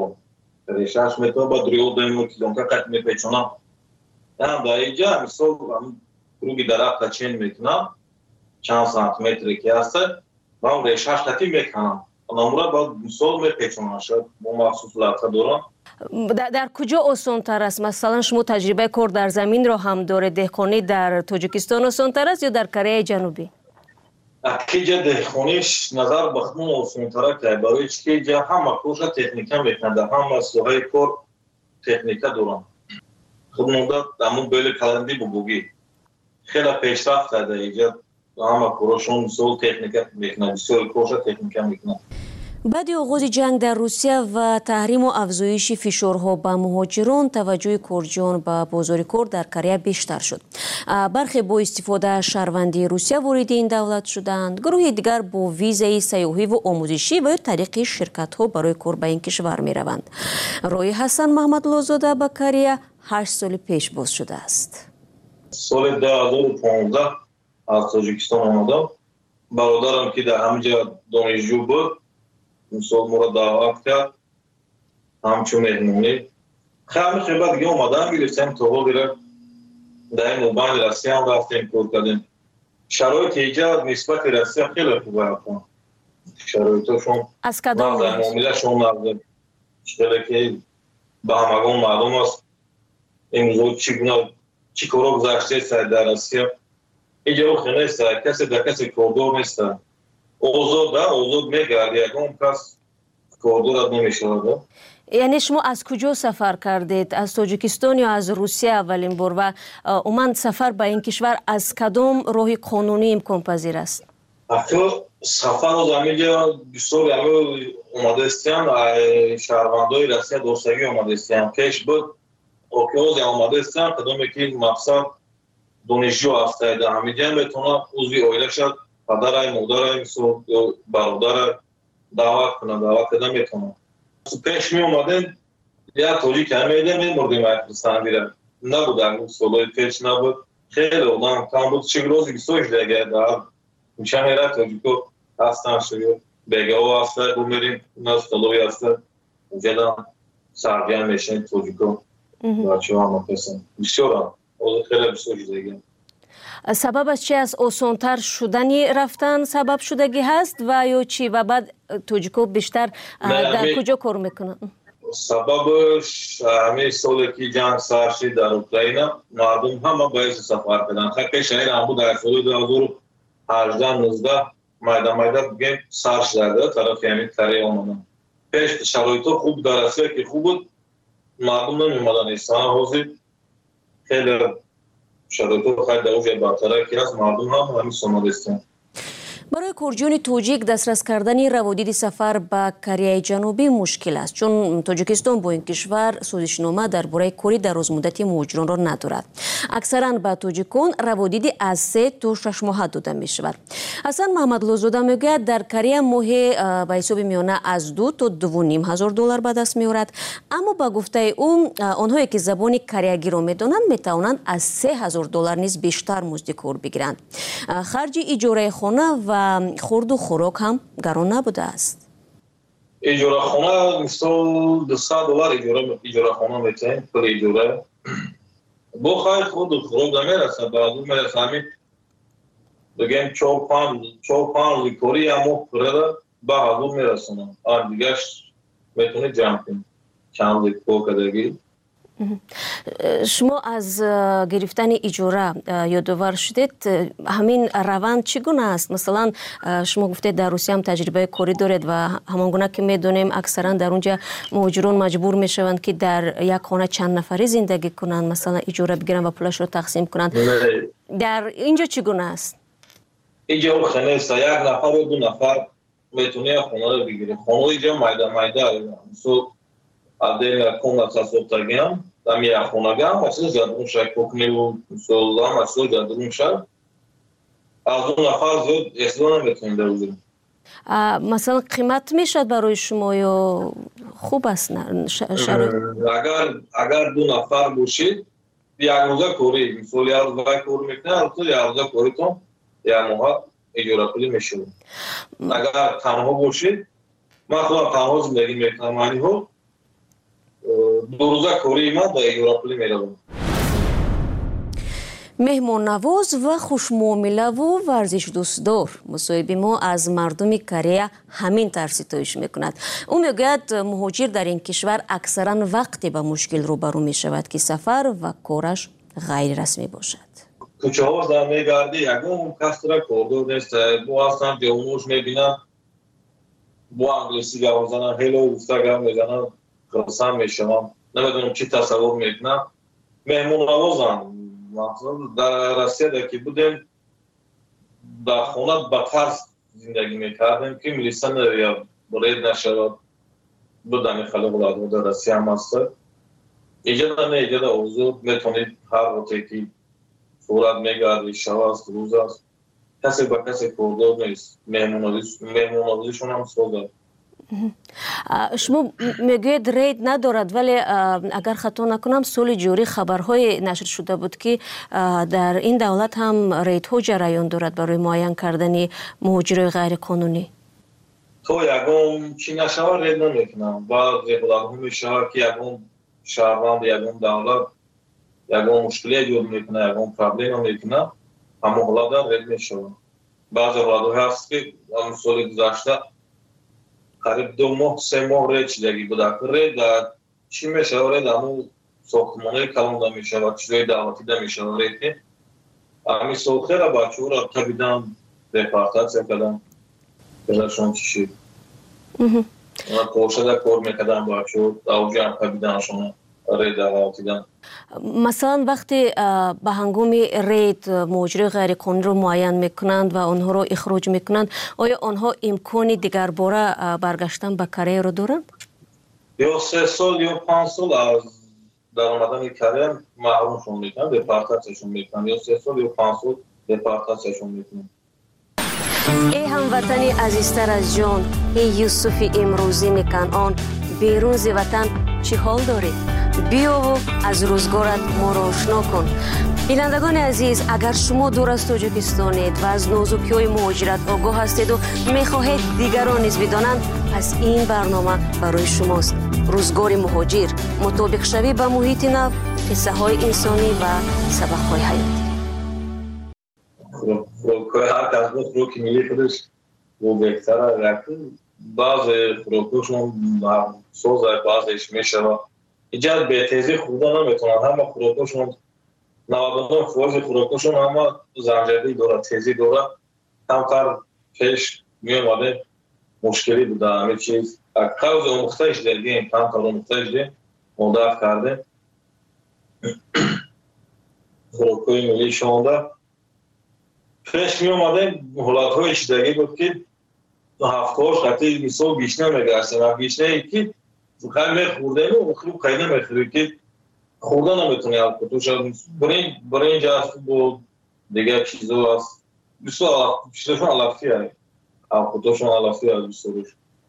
متر با دریو 2 کیلومتر قد میپیچونن هم در اینجا مثال روی درخت چین میکنن چند سانتی متری که هست و اون ریشش قطعی میکنن نمورا با مثال میپیچونن شد با مخصوص لطه دارن. در کجا آسان‌تر است؟ مثلا شما تجربه کار در زمین را هم داره، دهقانی در تاجیکستان آسان‌تر است یا در کره جنوبی؟ اکیجا دهقانیش نظر بخمون آسان‌تره که برای چی جا همه کارش تکنیکا میکنن در همه سوهای کار تکنیکا دارن. خود مدت همون بیل کلندی بگوگی خیلی پیشرفت کرده اینجا همه کارشون مثال تکنیکا میکنن، بسیار کارش تکنیکا میکنن. بعد آغاز جنگ در روسیه و تحریم و افزایش فشارها به مهاجران، توجه کردجان به بازار کار در کره بیشتر شد. برخی با استفاده از شهروندی روسیه وارد این دولت شدند، گروه دیگر با ویزای سیاحی و آموزشی و طریق شرکت ها برای کار به این کشور می روند. رای حسن محمد لازاده به کره 8 سال پیش باز شده است. سال 2015 از تاجیکستان آمدم. برادرم که در همینجا دانشجو بود مثال مرا دعوت کرد همچون مهمونی خیلی بعد دیگه اومدم گرفتیم تا حال دیره در این موبایل روسیه هم رفتیم کار کردیم. شرایط اینجا نسبت روسیه خیلی خوبه هستن، شرایطشون از کدام معاملهشون نبوده خیلی که به همگان معلوم است امروز چی کارا گذشته است در روسیه. اینجا رو خیلی نیست، کسی در کسی کاردار نیست، اوضاع میگرد یکم کس کاردار نمیشود. یعنی شما از کجا سفر کردید؟ از تاجیکستان یا از روسیه اولین بار؟ و عموما سفر به این کشور از کدام راه قانونی امکان پذیر است؟ سفر از همینجا بسیار اومده استیم، شهروندای روسیه دوستگی اومده استیم پیش بود اوکیوز اومده استیم کدومی که مقصد دانشجو هسته در همینجا میتونه عضوی اویله شد پدر مادر برادر دعوت کنه، دعوت کده میتونه. پیش می اومدن یا تاجیک همیده میمردیم افغانستان دیره نبود، سالای پیش نبود، خیلی آدم کم بود. چه روزی که سوش دیگه در میشه میره تاجیکو هستن شده بگه ها هسته بمیریم نستالوی هسته اونجا سرگرم میشن تاجیکو بچه ها مقصد بسیار خیلی بسیار دیگه. سبب از چی از آسانتر شدنی رفتن سبب شدگی هست و یا چی؟ و بعد تاجیکو بیشتر در کجا کار میکنن؟ سببش همه سالی که جنگ سر شد در اوکراین مردم همه باید سفر کردن. خیلی شهر هم بود در سال 2018-19 مایده بگیم سر شده طرف همین کره آمدن. پیش شرایط خوب در روسیه که خوب بود مردم نمیمدن ایستان حوضی خیلی شرایط خیلی در اوجه برطره که از مردم هم همین سومده استیم. برای کردجان تاجیک دسترس کردن روادید سفر به کره جنوبی مشکل است، چون تاجیکستان با این کشور سازشنامه درباره کاری درازمدتی مهاجران را ندارد. اکثرا به تاجیکان روادیدی از 3 تا 6 ماه داده می شود. حسن محمد لازاده میگوید در کره ماه به حساب میانه از 2 تا 2.5 هزار دلار به دست میآورد، اما با گفته او آنهایی که زبان کره‌ای را میدانند میتوانند از 3,000 دلار نیز بیشتر مزد کار بگیرند. خرج اجاره خانه و خورد و خوراک هم گران نبوده است. اجاره خانه مثل 200 دلار اجاره خانه میتونیم پر اجاره با خیلی خورد و خوراک نمیرسه، بعضو میرسه همین بگیم 4-5 لیکوری همو پره به حضور میرسونم دیگهش میتونه جمع کنیم چند لیکور کدگی. شما از گرفتن اجاره یادآور شدید، همین روند چگونه است؟ مثلا شما گفتید در روسیه هم تجربه کاری دارید و همانگونه که میدونیم اکثرا در اونجا مهاجران مجبور میشوند که در یک خانه چند نفری زندگی کنند، مثلا اجاره بگیرن و پولش رو تقسیم کنند. در اینجا چگونه است؟ اینجا خانه است، یک نفر و 2 نفر میتونه خانه رو بگیره. خانه اینجا مایده مثل عده کن اساسوتگی هم دم یک خانه هم مثل جدرون شد کوکنی و مثل هم مثل جدرون شد از 2 نفر زود اصلا نمیتونیم در بگیریم. مثلا قیمت میشد برای شما یا خوب است؟ اگر 2 نفر باشید یک روزه کوری مثل یک روزه کور میکنه یک روزه کوری تو یک ماه اجاره پولی میشود. اگر تنها باشید، من خودم تنها زندگی میکنم، معنی ها 2 روزه کاری من به اجاره پولی میروم. مهمان نواز و خوشمعامله و ورزش دوستدار مصاحبه ما از مردم کره همین طرز ستایش میکند. او میگوید مهاجر در این کشور اکثرا وقتی به مشکل روبرو میشود که سفر و کارش غیر رسمی باشد. کوچه ها در میگردی یکم کس را کردو نیست. با اصلا جوانوش میبینم با انگلیسی گام زنن، هلو گفته گام میزنن، قسم میشم نمیدونم چی تصور میکنم. مهمون نوازم در روسیه در که بودیم در خونه به طرز زندگی میکردیم که میلیسن یا برید نشود بودن خلق العاده در روسیه هم هست. ایجاد نه ایجاد اوضاع میتونید هر وقتی که صورت میگردی شب است روز است کسی با کسی کردار نیست. مهمونوازیشون هم سوزد. شما میگوید رید ندارد، ولی اگر خطا نکنم سال جاری خبرهای نشر شده بود که در این دولت هم ریدها جریان دارد برای معاین کردن مهاجرای غیر قانونی. تو یکم چی نشود رید نمیکنم. بعد خودم میشه که یکم شهروند یکم دولت یکم مشکلی ایجاد میکنه، یکم پرابلم میکنه، اما حالا رید میشود. بعضی حالات هست که سال گذشته قریب 2 ماه 3 ماه رید شدگی بوده که رید چی میشه رید همون ساختمانه کلان دا میشه و چیزای دعوتی دا میشه رید که همین سوخه را بچه ها را تبیدن دپارتاسیا کردن بزرشون چی شید اونا کوشه دا کور میکردن بچه ها اوجه هم تبیدنشون رید دعوتی دن. مثلا وقتی به هنگام رید مهاجر غیر قانونی رو معاین میکنند و آنها رو اخراج میکنند، آیا آنها امکانی دیگر باره برگشتن به کره رو دارند؟ یا 3 سال یا 5 سال از در آمدن کره محرومشون میکنند، دپارتاسیشون میکنند، یا 3 سال یا 5 سال دپارتاسیشون میکنند. ای هموطنی عزیزتر از جان، ای یوسف امروزی میکنان، بیرون ز وطن چی حال دارید؟ بیا و از روزگارت ما را آشنا کن. بینندگان عزیز، اگر شما دور از تاجیکستانید و از نازکی‌های مهاجرت آگاه هستید و میخواهید دیگران نیز بدانند، پس این برنامه برای شماست. روزگار مهاجر، مطابق شوی به محیط نو، قصه های انسانی و سبق های حیاتی. هر کس بود فروکی میلی خودش و بهتره رکن. بعض فروکوشون سوزه، بعضش میشه ایجاد به تیزی خودا نمیتونن. همه فروکوشون 99% فروکوشون همه زنجیری داره، تیزی داره. کمتر پیش میومده مشکلی بوده همه چیز. قوز امختهش دیدیم، کمتر امختهش دیم مدت کرده. فروکوی ملی شونده پیش میومده حالتهای اشتگی بود که هفتهاش قطعی بیسو گیشنه میگرسه و گیشنه ای که خیلی خورده و خیلی نمیخوری که خورده نمیتونی حل کنی. تو برای اینجا هست بود دیگه چیزا هست بیسو چیزشون علافی هست خودشون علافی هست بیسوش.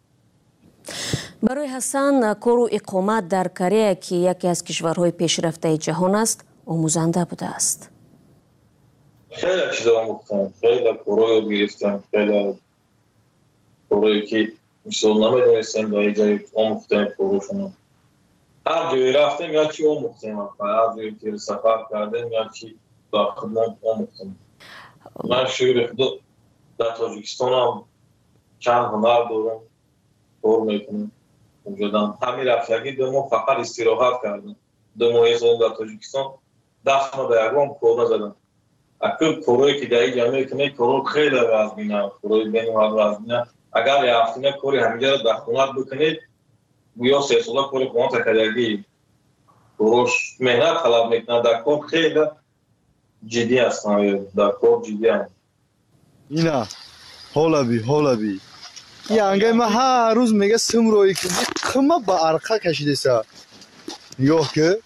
برای حسن کار و اقامت در کره که یکی از کشورهای پیشرفته جهان است آموزنده بوده است. خیلی چیزا آموختم، خیلی کارهای گرفتم، خیلی کارهایی که مثل نمیدونستم در جای آموختم کارشون. هر جایی رفتم یا چی آموختم، هر جایی که سفر کردم یا چی با خودم آموختم. من شعر خود در تاجیکستان هم چند هنر دارم، کار میکنم. همین رفتگی 2 ماه فقط استراحت کردم. 2 ماه زدم در تاجیکستان، 10 ماه در اقوام کار نزدم. اکل کارهایی که در اینجا میکنه کارها خیلی وزمینه، کارهای بین‌الملل وزمینه. اگر یه هفتینه کاری همینجا رو در خونت بکنید یا 3 ساله کاری خونت کردگی روش مهنت طلب میکنه. در کار خیلی جدی هستن، در کار جدی هم. اینا حالبی یه انگه ما هر روز میگه سمروی که خمه با عرقه کشیده سا نگاه که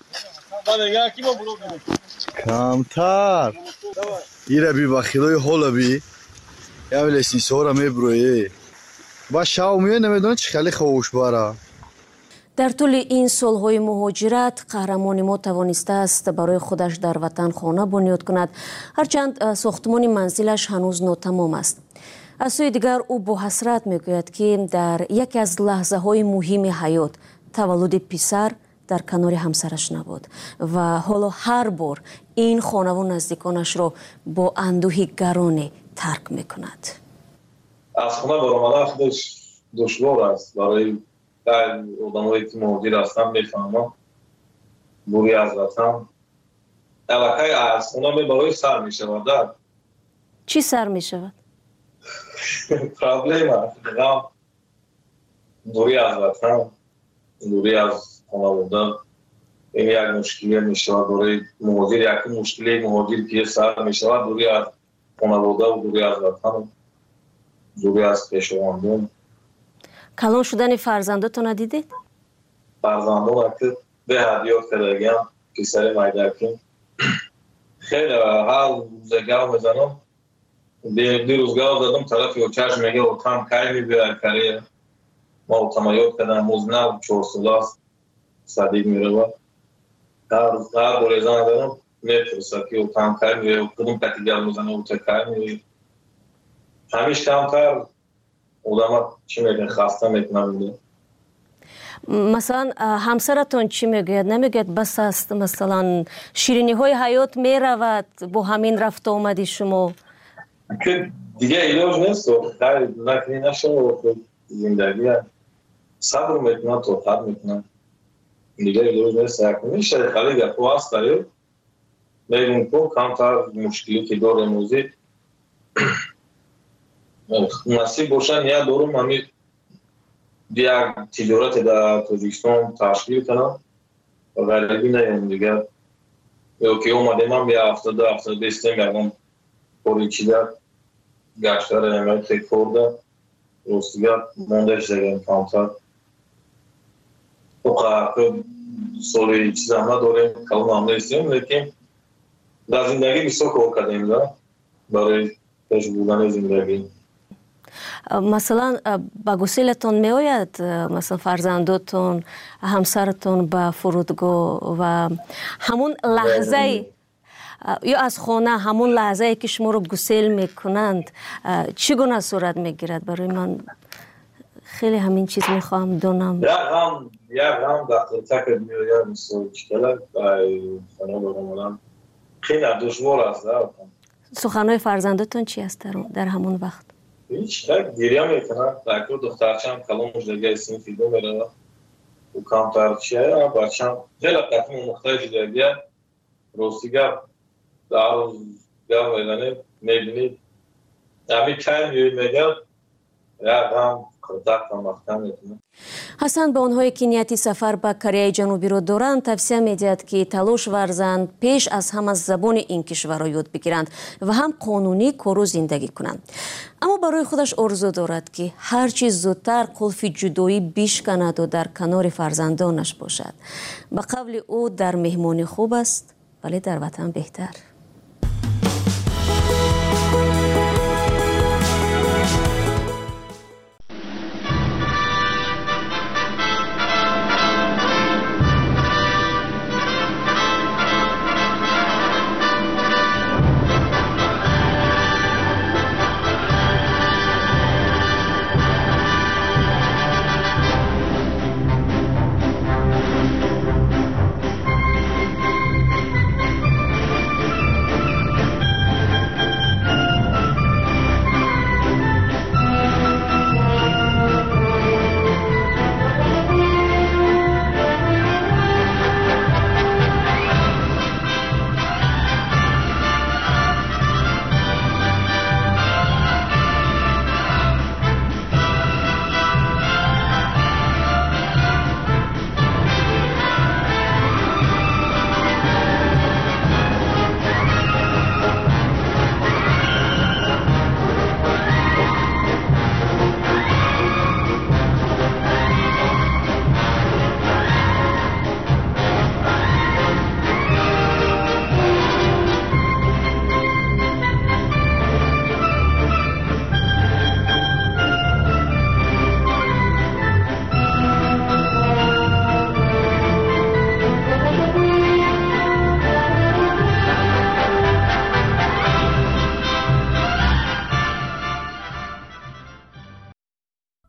کمتر ایره بی بخیلای حالبی یه ولی سیسه ها را میبروی با شاومیه نمیدونه چه خیلی خوش باره. در طول این سالهای مهاجرت قهرمان ما توانسته است برای خودش در وطن خانه بنیاد کند، هرچند ساختمان منزلش هنوز ناتمام است. از سوی دیگر او با حسرت میگوید که در یکی از لحظه های مهم حیات تولد پسر در کنار همسرش نبود و حالا هر بار این خانه و نزدیکانش را با اندوهی گرانی ترک میکند. از خانه برآمدن خودش دشوار است. برای آدمایی که مهاجر هستند میفهمم دوری از وطن الکی از خانه برای سر میشود. چی سر میشود؟ پرابلم است. دوری از وطن، دوری از خانواده، این یک مشکلی میشود برای مهاجر. یک مشکلی مهاجر که سر میشود دوری از خانواده و دوری از وطن، دوری از پیشواندان. کلان شدن فرزندتون دیدید؟ فرزندان که به هدیات کردگیم پسر مایدکیم خیلی هر روزگاه میزنم. دیروزگاه زدم طرف و چشم میگه اوتام کاری میبیرد کریه. ما اوتام یاد کردم موزنه 4 ساله است صدیق میره. هر بوریزان دارم میپرسد که اوتام کاری میبیرد کدوم کتیگر موزنه اوتا کاری میبیرد. همیش کمتر آدم چی میگه خسته میکنم. مثلا همسرتون چی میگوید؟ نمیگوید بس است مثلا شیرینی های حیات میرود با همین رفت آمدی شما؟ که دیگه ایلاج نیست و خیلی نکنی نشه زندگی صبر میکنن تو خد میکنن دیگه ایلاج نیست. میشه خیلی گفت هست داریم میگون که کمتر مشکلی که داره موزی نصیب باشن یا دارم همی یک تجارت در تاجیکستان تشکیل کنم و غریبی نیم دیگه. یا که اومدیم هم یه 70 بیستیم گردم پوری چیده گشتر نمیاد خیلی کرده روستیگر موندهش دیگه کمتر و قرار سالی چیز هم نداریم کلون هم نیستیم لیکن در زندگی بسیار کار کردیم ده برای پیش بودن زندگی. مثلا با گسیلتون می آید مثلا فرزندتون همسرتون به فرودگاه و همون لحظه یا از خانه همون لحظه که شما رو گسیل میکنند چگونه صورت میگیرد؟ برای من خیلی همین چیز میخوام دونم. یک هم دختر که میاید مثل چکلک خانه برامونم خیلی دشوار است. سخنهای فرزندتون چی است در همون وقت؟ هیچ گریه میکنن. تاکر دخترچم کلام مجدگه سنفی دو میره و کمتر چیه بچم خیلی قطعم مختلف جدگه روستیگر در روزگاه میدنه میبینید همین کم میگه یک هم خردک و مختم میکنه. حسن به آنهایی که نیتی سفر به کره جنوبی رو دارند توصیه میدهد که تلاش ورزند پیش از هم از زبان این کشور را یاد بگیرند و هم قانونی کار و زندگی کنند. اما برای خودش آرزو دارد که هرچی زودتر قلف جدایی بشکند و در کنار فرزندانش باشد. به قول او در مهمانی خوب است ولی در وطن بهتر.